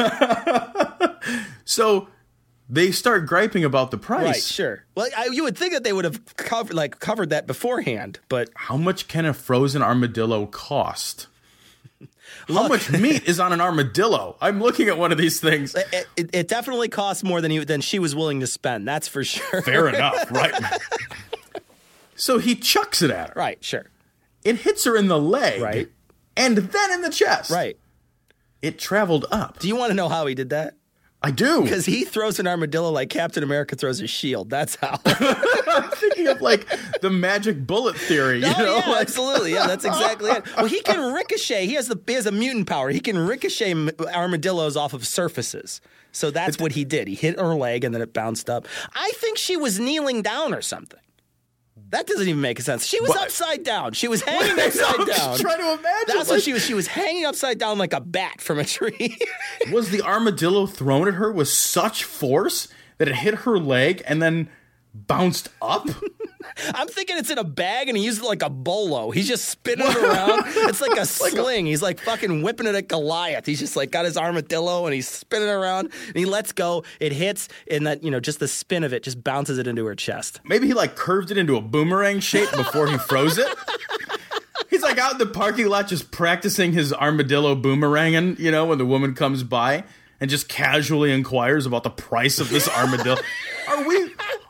S5: So they start griping about the price.
S6: Right, sure. Well, you would think that they would have covered that beforehand, but
S5: how much can a frozen armadillo cost? How much meat is on an armadillo? I'm looking at one of these things.
S6: It definitely costs more than she was willing to spend. That's for sure.
S5: Fair enough, right? So he chucks it at her.
S6: Right, sure.
S5: It hits her in the leg.
S6: Right.
S5: And then in the chest.
S6: Right.
S5: It traveled up.
S6: Do you want to know how he did that?
S5: I do.
S6: Because he throws an armadillo like Captain America throws a shield. That's how.
S5: I'm thinking of like the magic bullet theory.
S6: No,
S5: you know?
S6: Yeah, absolutely. Yeah, that's exactly it. Well, he can ricochet. He has a mutant power. He can ricochet armadillos off of surfaces. So that's what he did. He hit her leg and then it bounced up. I think she was kneeling down or something. That doesn't even make sense. She was upside down. She was hanging upside down.
S5: I'm trying to imagine.
S6: That's what she was. She was hanging upside down like a bat from a tree.
S5: Was the armadillo thrown at her with such force that it hit her leg and then bounced up?
S6: I'm thinking it's in a bag and he used it like a bolo. He's just spinning it around. It's like a sling. He's like fucking whipping it at Goliath. He's just like got his armadillo and he's spinning it around and he lets go. It hits and that, just the spin of it just bounces it into her chest.
S5: Maybe he like curved it into a boomerang shape before he froze it. He's like out in the parking lot just practicing his armadillo boomeranging, when the woman comes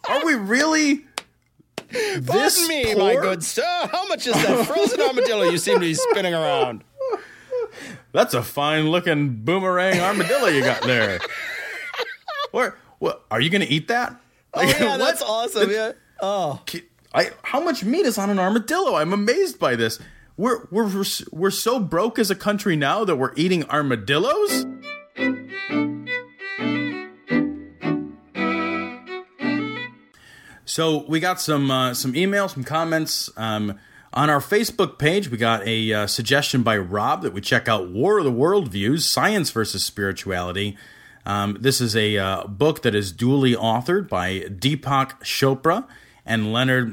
S5: Are we really this
S6: Pardon me,
S5: poor?
S6: my good sir. How much is that frozen armadillo you seem to be spinning around?
S5: That's a fine-looking boomerang armadillo you got there. What are you going to eat that?
S6: Oh, yeah, that's awesome. Yeah. Oh.
S5: How much meat is on an armadillo? I'm amazed by this. We're so broke as a country now that we're eating armadillos? So we got some emails, some comments. On our Facebook page, we got a suggestion by Rob that we check out War of the Worldviews, Science versus Spirituality. This is a book that is duly authored by Deepak Chopra and Leonard.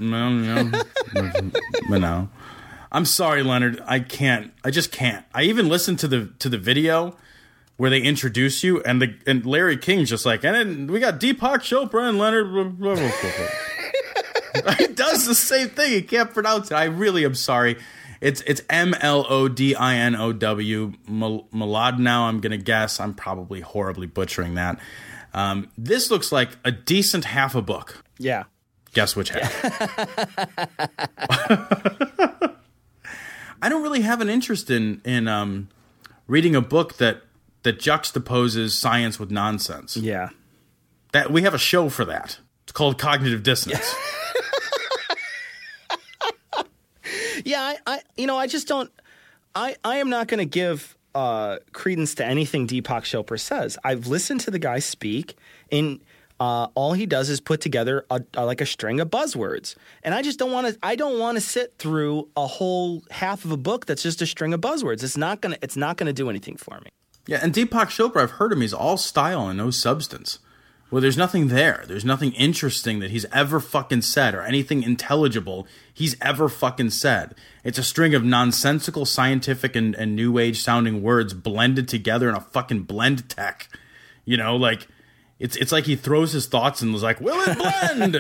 S5: No. I'm sorry, Leonard. I just can't. I even listened to the video where they introduce you, and Larry King's just like, and then we got Deepak Chopra and Leonard. Blah, blah, blah. He does the same thing. He can't pronounce it. I really am sorry. It's Melodinow. Molodnow, I'm gonna guess. I'm probably horribly butchering that. This looks like a decent half a book.
S6: Yeah.
S5: Guess which half? I don't really have an interest in reading a book that juxtaposes science with nonsense.
S6: Yeah.
S5: That we have a show for that. It's called Cognitive Dissonance.
S6: Yeah, I just don't. I am not going to give credence to anything Deepak Chopra says. I've listened to the guy speak, and all he does is put together like a string of buzzwords. And I just don't want to. I don't want to sit through a whole half of a book that's just a string of buzzwords. It's not gonna do anything for me.
S5: Yeah, and Deepak Chopra, I've heard him. He's all style and no substance. Well, there's nothing there. There's nothing interesting that he's ever fucking said or anything intelligible he's ever fucking said. It's a string of nonsensical, scientific, and new age sounding words blended together in a fucking blend tech. You know, like, it's like he throws his thoughts and was like, will it blend?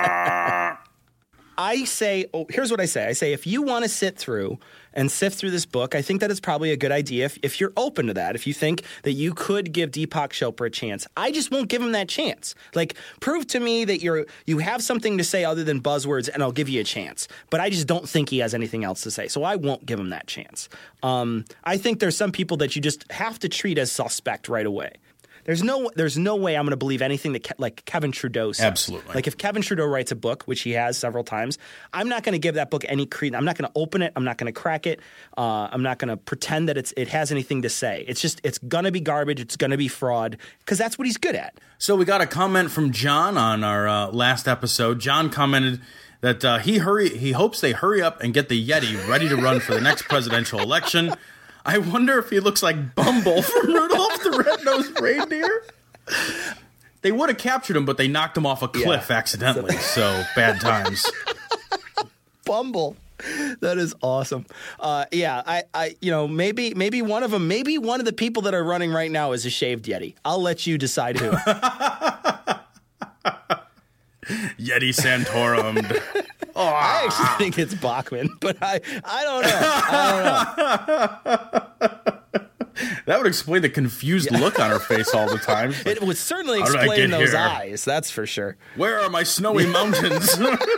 S6: I say, here's what I say. I say, if you want to sit through and sift through this book, I think that it's probably a good idea if you're open to that. If you think that you could give Deepak Chopra a chance, I just won't give him that chance. Like, prove to me that you have something to say other than buzzwords, and I'll give you a chance. But I just don't think he has anything else to say, so I won't give him that chance. I think there's some people that you just have to treat as suspect right away. There's no way I'm going to believe anything that like Kevin Trudeau says.
S5: Absolutely.
S6: Like if Kevin Trudeau writes a book, which he has several times, I'm not going to give that book any credence. I'm not going to open it. I'm not going to crack it. I'm not going to pretend that it has anything to say. It's going to be garbage. It's going to be fraud because that's what he's good at.
S5: So we got a comment from John on our last episode. John commented that he hopes they hurry up and get the Yeti ready to run for the next presidential election. I wonder if he looks like Bumble from Rudolph the Red-Nosed Reindeer. They would have captured him, but they knocked him off a cliff accidentally. So bad times.
S6: Bumble. That is awesome. Maybe one of them, maybe one of the people that are running right now is a shaved Yeti. I'll let you decide who.
S5: Yeti Santorum.
S6: Oh, I actually think it's Bachman, but I don't know.
S5: That would explain the confused look on her face all the time. Like,
S6: it would certainly explain those eyes, that's for sure.
S5: Where are my snowy mountains?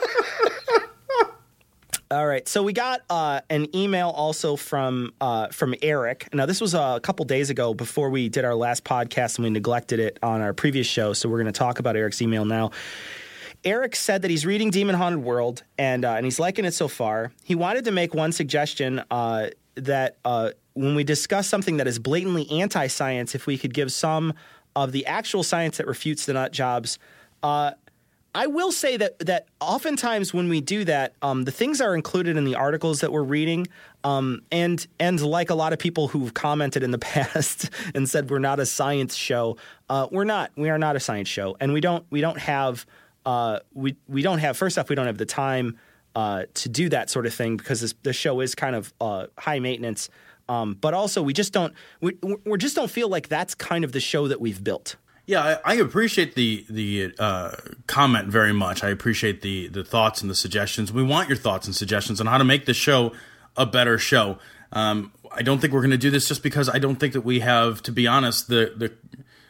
S6: All right, so we got an email also from Eric. Now, this was a couple days ago before we did our last podcast, and we neglected it on our previous show, so we're going to talk about Eric's email now. Eric said that he's reading Demon Haunted World, and he's liking it so far. He wanted to make one suggestion that when we discuss something that is blatantly anti-science, if we could give some of the actual science that refutes the nut jobs. I will say that oftentimes when we do that, the things are included in the articles that we're reading, and like a lot of people who've commented in the past and said we're not a science show, we're not. We are not a science show, and we don't have. We don't have, first off, we don't have the time to do that sort of thing because the show is kind of high maintenance. But also we just don't feel like that's kind of the show that we've built.
S5: Yeah, I appreciate the comment very much. I appreciate the thoughts and the suggestions. We want your thoughts and suggestions on how to make the show a better show. I don't think we're going to do this just because I don't think that we have, to be honest, the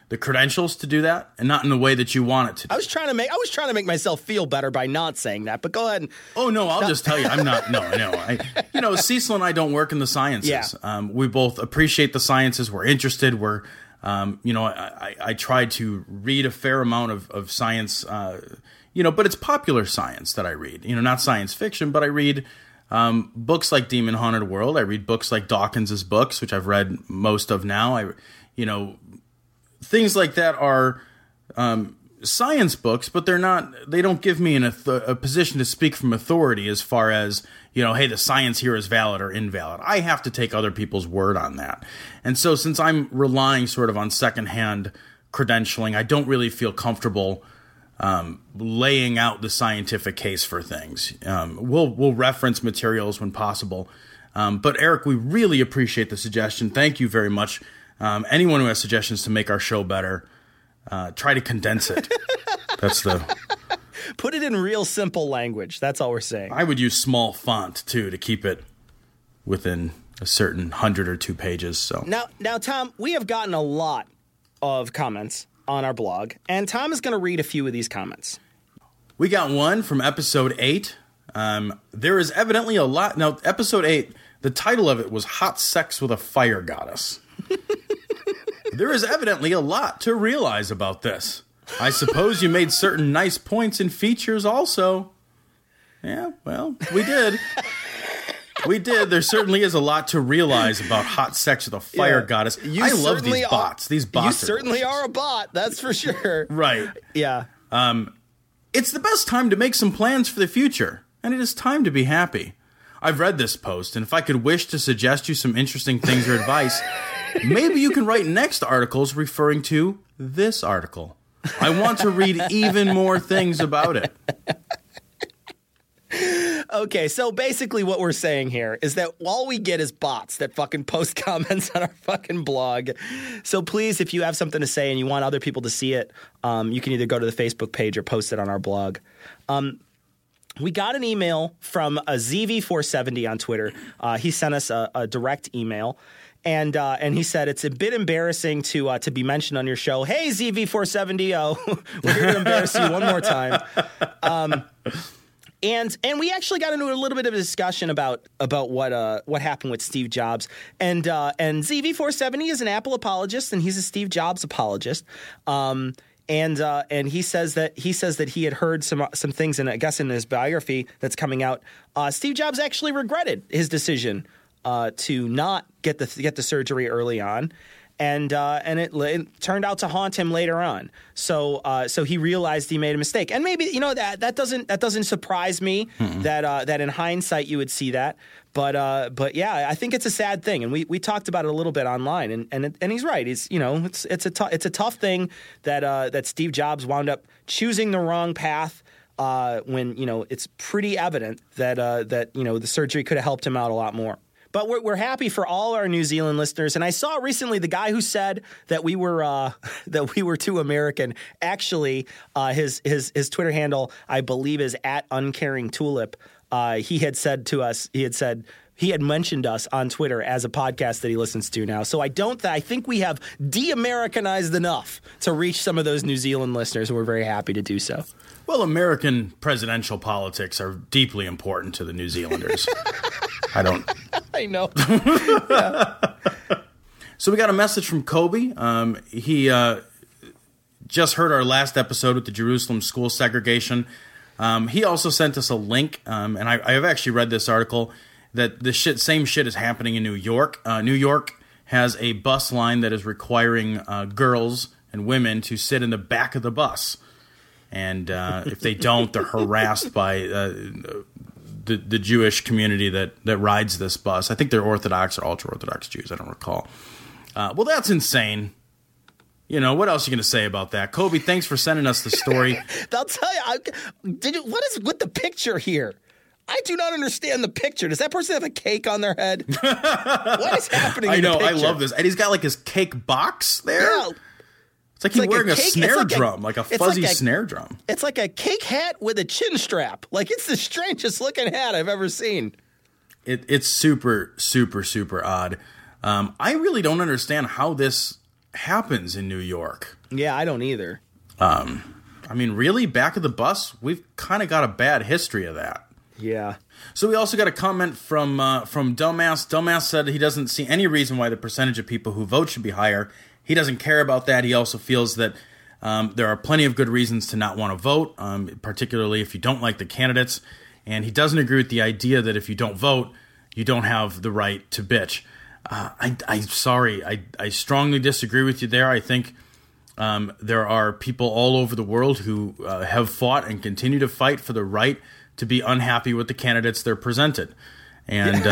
S5: the credentials to do that, and not in the way that you want it to.
S6: I was trying to make myself feel better by not saying that, but go ahead. And,
S5: oh no, I'll just tell you, I'm not. No, Cecil and I don't work in the sciences.
S6: Yeah.
S5: We both appreciate the sciences. We're interested. We're, I try to read a fair amount of science. But it's popular science that I read. Not science fiction, but I read books like Demon Haunted World. I read books like Dawkins's books, which I've read most of now. Things like that are science books, but they don't give me a position to speak from authority as far as, hey, the science here is valid or invalid. I have to take other people's word on that. And so since I'm relying sort of on secondhand credentialing, I don't really feel comfortable laying out the scientific case for things. We'll reference materials when possible. But Eric, we really appreciate the suggestion. Thank you very much. Anyone who has suggestions to make our show better, try to condense it.
S6: Put it in real simple language. That's all we're saying.
S5: I would use small font too to keep it within a certain 100 or 2 pages. So
S6: now, Tom, we have gotten a lot of comments on our blog, and Tom is going to read a few of these comments.
S5: We got one from episode 8. There is evidently a lot. Now, episode 8, the title of it was Hot Sex with a Fire Goddess. There is evidently a lot to realize about this. I suppose you made certain nice points and features also. Yeah, well, we did. We did. There certainly is a lot to realize about hot sex with a fire goddess. I love these bots. These bots.
S6: You certainly are a bot. That's for sure.
S5: Right.
S6: Yeah.
S5: It's the best time to make some plans for the future, and it is time to be happy. I've read this post, and if I could wish to suggest you some interesting things or advice, maybe you can write next articles referring to this article. I want to read even more things about it.
S6: Okay, so basically what we're saying here is that all we get is bots that fucking post comments on our fucking blog. So please, if you have something to say and you want other people to see it, you can either go to the Facebook page or post it on our blog. We got an email from a ZV470 on Twitter. He sent us a direct email. And he said, it's a bit embarrassing to be mentioned on your show. Hey, ZV470, we're here to embarrass you one more time. And we actually got into a little bit of a discussion about what happened with Steve Jobs. And ZV470 is an Apple apologist, and he's a Steve Jobs apologist. And he says that he had heard some things, and I guess in his biography that's coming out, Steve Jobs actually regretted his decision to not get the surgery early on, and it turned out to haunt him later on. So he realized he made a mistake, and maybe that doesn't surprise me that in hindsight you would see that. But yeah, I think it's a sad thing, and we talked about it a little bit online, and he's right. It's a tough thing that Steve Jobs wound up choosing the wrong path. When it's pretty evident that the surgery could have helped him out a lot more. But we're happy for all our New Zealand listeners. And I saw recently the guy who said that we were too American. Actually, his Twitter handle, I believe, is @uncaringtulip. He had said to us, he had mentioned us on Twitter as a podcast that he listens to now. So I think we have de-Americanized enough to reach some of those New Zealand listeners, and we're very happy to do so.
S5: Well, American presidential politics are deeply important to the New Zealanders.
S6: I know.
S5: Yeah. So we got a message from Kobe. He just heard our last episode with the Jerusalem school segregation. He also sent us a link, and I have actually read this article, that the same shit is happening in New York. New York has a bus line that is requiring girls and women to sit in the back of the bus. And if they don't, they're harassed by the Jewish community that rides this bus. I think they're Orthodox or ultra-Orthodox Jews. I don't recall. Well, that's insane. What else are you going to say about that? Kobe, thanks for sending us the story.
S6: I'll tell you. What is with the picture here? I do not understand the picture. Does that person have a cake on their head? What is happening in the picture?
S5: I love this. And he's got like his cake box there. Yeah. It's like he's wearing a snare drum, like a fuzzy snare drum.
S6: It's like a cake hat with a chin strap. Like, it's the strangest looking hat I've ever seen.
S5: It's super, super, super odd. I really don't understand how this happens in New York.
S6: Yeah, I don't either.
S5: I mean, really, back of the bus, we've kind of got a bad history of that.
S6: Yeah.
S5: So we also got a comment from Dumbass. Dumbass said he doesn't see any reason why the percentage of people who vote should be higher. He doesn't care about that. He also feels that there are plenty of good reasons to not want to vote, particularly if you don't like the candidates. And he doesn't agree with the idea that if you don't vote, you don't have the right to bitch. I'm sorry. I strongly disagree with you there. I think there are people all over the world who have fought and continue to fight for the right to be unhappy with the candidates they're presented. And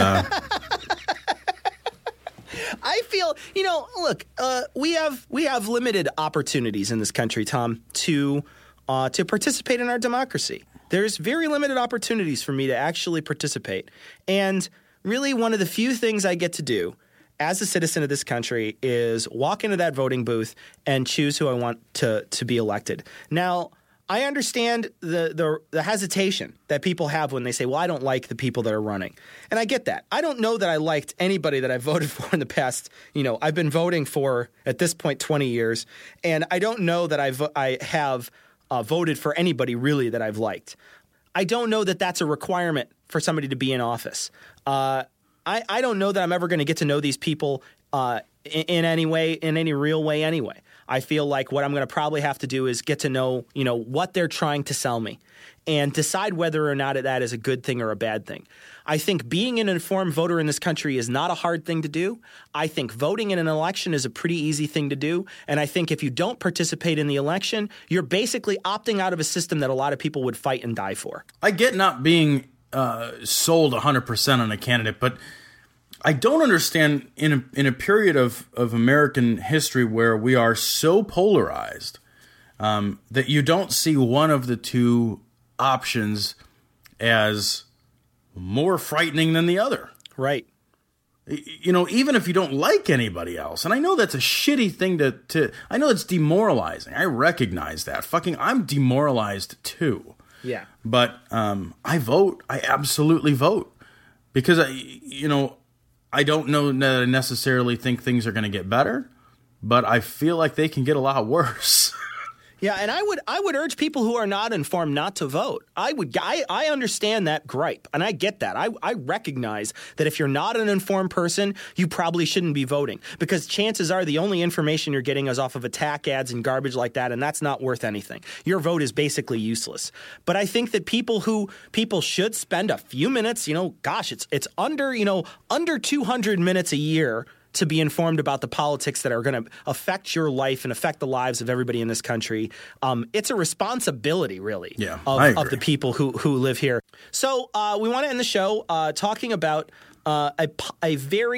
S6: I feel, look, we have limited opportunities in this country, Tom, to participate in our democracy. There's very limited opportunities for me to actually participate. And really one of the few things I get to do as a citizen of this country is walk into that voting booth and choose who I want to be elected. Now, I understand the hesitation that people have when they say, well, I don't like the people that are running. And I get that. I don't know that I liked anybody that I voted for in the past. I've been voting for, at this point, 20 years. And I don't know that I have voted for anybody really that I've liked. I don't know that that's a requirement for somebody to be in office. I don't know that I'm ever going to get to know these people in any way, in any real way anyway. I feel like what I'm going to probably have to do is get to know, what they're trying to sell me and decide whether or not that is a good thing or a bad thing. I think being an informed voter in this country is not a hard thing to do. I think voting in an election is a pretty easy thing to do. And I think if you don't participate in the election, you're basically opting out of a system that a lot of people would fight and die for.
S5: I get not being sold 100% on a candidate, but I don't understand in a period of American history where we are so polarized that you don't see one of the two options as more frightening than the other.
S6: Right.
S5: Even if you don't like anybody else, and I know that's a shitty thing to I know it's demoralizing. I recognize that. I'm demoralized too.
S6: Yeah.
S5: But I vote. I absolutely vote because I don't know that I necessarily think things are going to get better, but I feel like they can get a lot worse.
S6: Yeah, and I would urge people who are not informed not to vote. I understand that gripe, and I get that. I recognize that if you're not an informed person, you probably shouldn't be voting because chances are the only information you're getting is off of attack ads and garbage like that, and that's not worth anything. Your vote is basically useless. But I think that people should spend a few minutes. It's under 200 minutes a year to be informed about the politics that are going to affect your life and affect the lives of everybody in this country. It's a responsibility, really, of the people who live here. So we want to end the show talking about an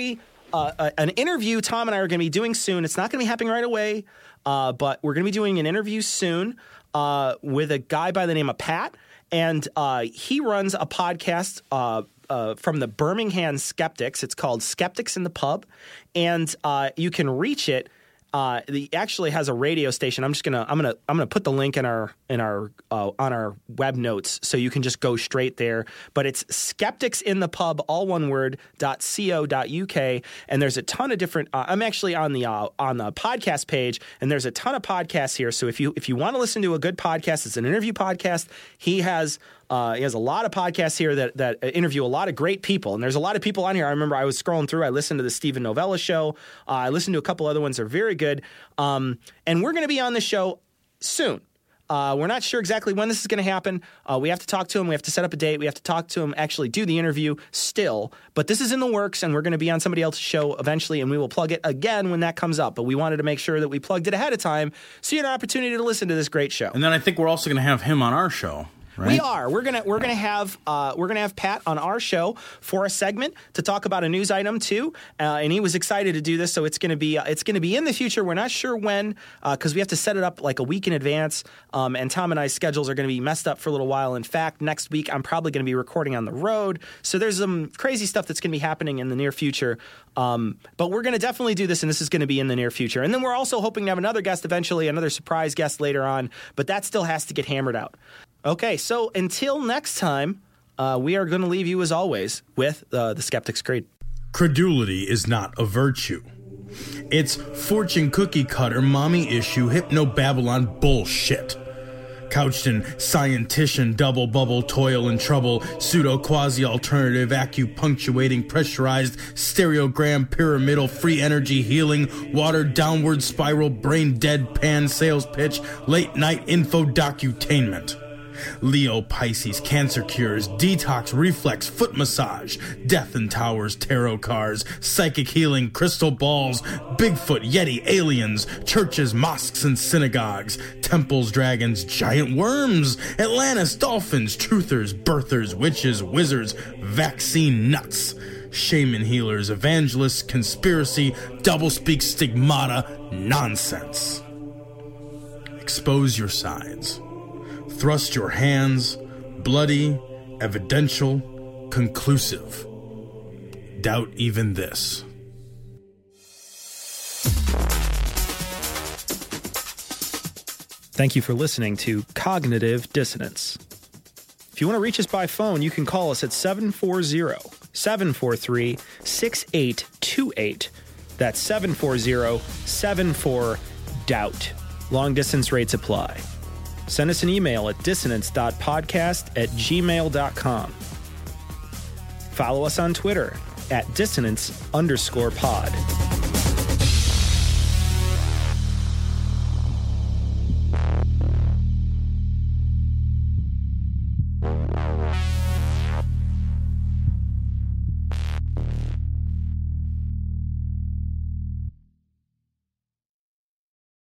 S6: interview Tom and I are going to be doing soon. It's not going to be happening right away, but we're going to be doing an interview soon with a guy by the name of Pat, and he runs a podcast from the Birmingham Skeptics. It's called Skeptics in the Pub, and you can reach it. He actually has a radio station. I'm gonna put the link in our on our web notes so you can just go straight there. But it's Skeptics in the Pub, all one word, .co.uk, and there's a ton of different. I'm actually on the podcast page, and there's a ton of podcasts here. So if you want to listen to a good podcast, it's an interview podcast. He has a lot of podcasts here that interview a lot of great people, and there's a lot of people on here. I remember I was scrolling through. I listened to the Steven Novella show. I listened to a couple other ones. They're very good. And we're going to be on the show soon. We're not sure exactly when this is going to happen. We have to talk to him. We have to set up a date. We have to talk to him, actually do the interview still. But this is in the works, and we're going to be on somebody else's show eventually, and we will plug it again when that comes up. But we wanted to make sure that we plugged it ahead of time so you had an opportunity to listen to this great show.
S5: And then I think we're also going to have him on our show. Right?
S6: We are. We're gonna have Pat on our show for a segment to talk about a news item too, and he was excited to do this. So it's gonna be in the future. We're not sure when because we have to set it up like a week in advance. And Tom and I's schedules are gonna be messed up for a little while. In fact, next week I'm probably gonna be recording on the road. So there's some crazy stuff that's gonna be happening in the near future. But we're gonna definitely do this, and this is gonna be in the near future. And then we're also hoping to have another guest eventually, another surprise guest later on. But that still has to get hammered out. Okay, so until next time, we are going to leave you, as always, with the Skeptic's Creed.
S5: Credulity is not a virtue. It's fortune cookie cutter, mommy issue, hypno-Babylon bullshit. Couched in scientician, double bubble, toil and trouble, pseudo-quasi-alternative, acupunctuating, pressurized, stereogram, pyramidal, free energy healing, watered downward spiral, brain deadpan sales pitch, late night info docutainment. Leo, Pisces, cancer cures, detox, reflex, foot massage, death and towers, tarot cards, psychic healing, crystal balls, Bigfoot, Yeti, aliens, churches, mosques and synagogues, temples, dragons, giant worms, Atlantis, dolphins, truthers, birthers, witches, wizards, vaccine nuts, shaman healers, evangelists, conspiracy, doublespeak, stigmata, nonsense. Expose your sides. Thrust your hands, bloody, evidential, conclusive. Doubt even this.
S6: Thank you for listening to Cognitive Dissonance. If you want to reach us by phone, you can call us at 740-743-6828. That's 740-74-DOUBT. Long distance rates apply. Send us an email at dissonance.podcast@gmail.com. Follow us on Twitter at dissonance_pod.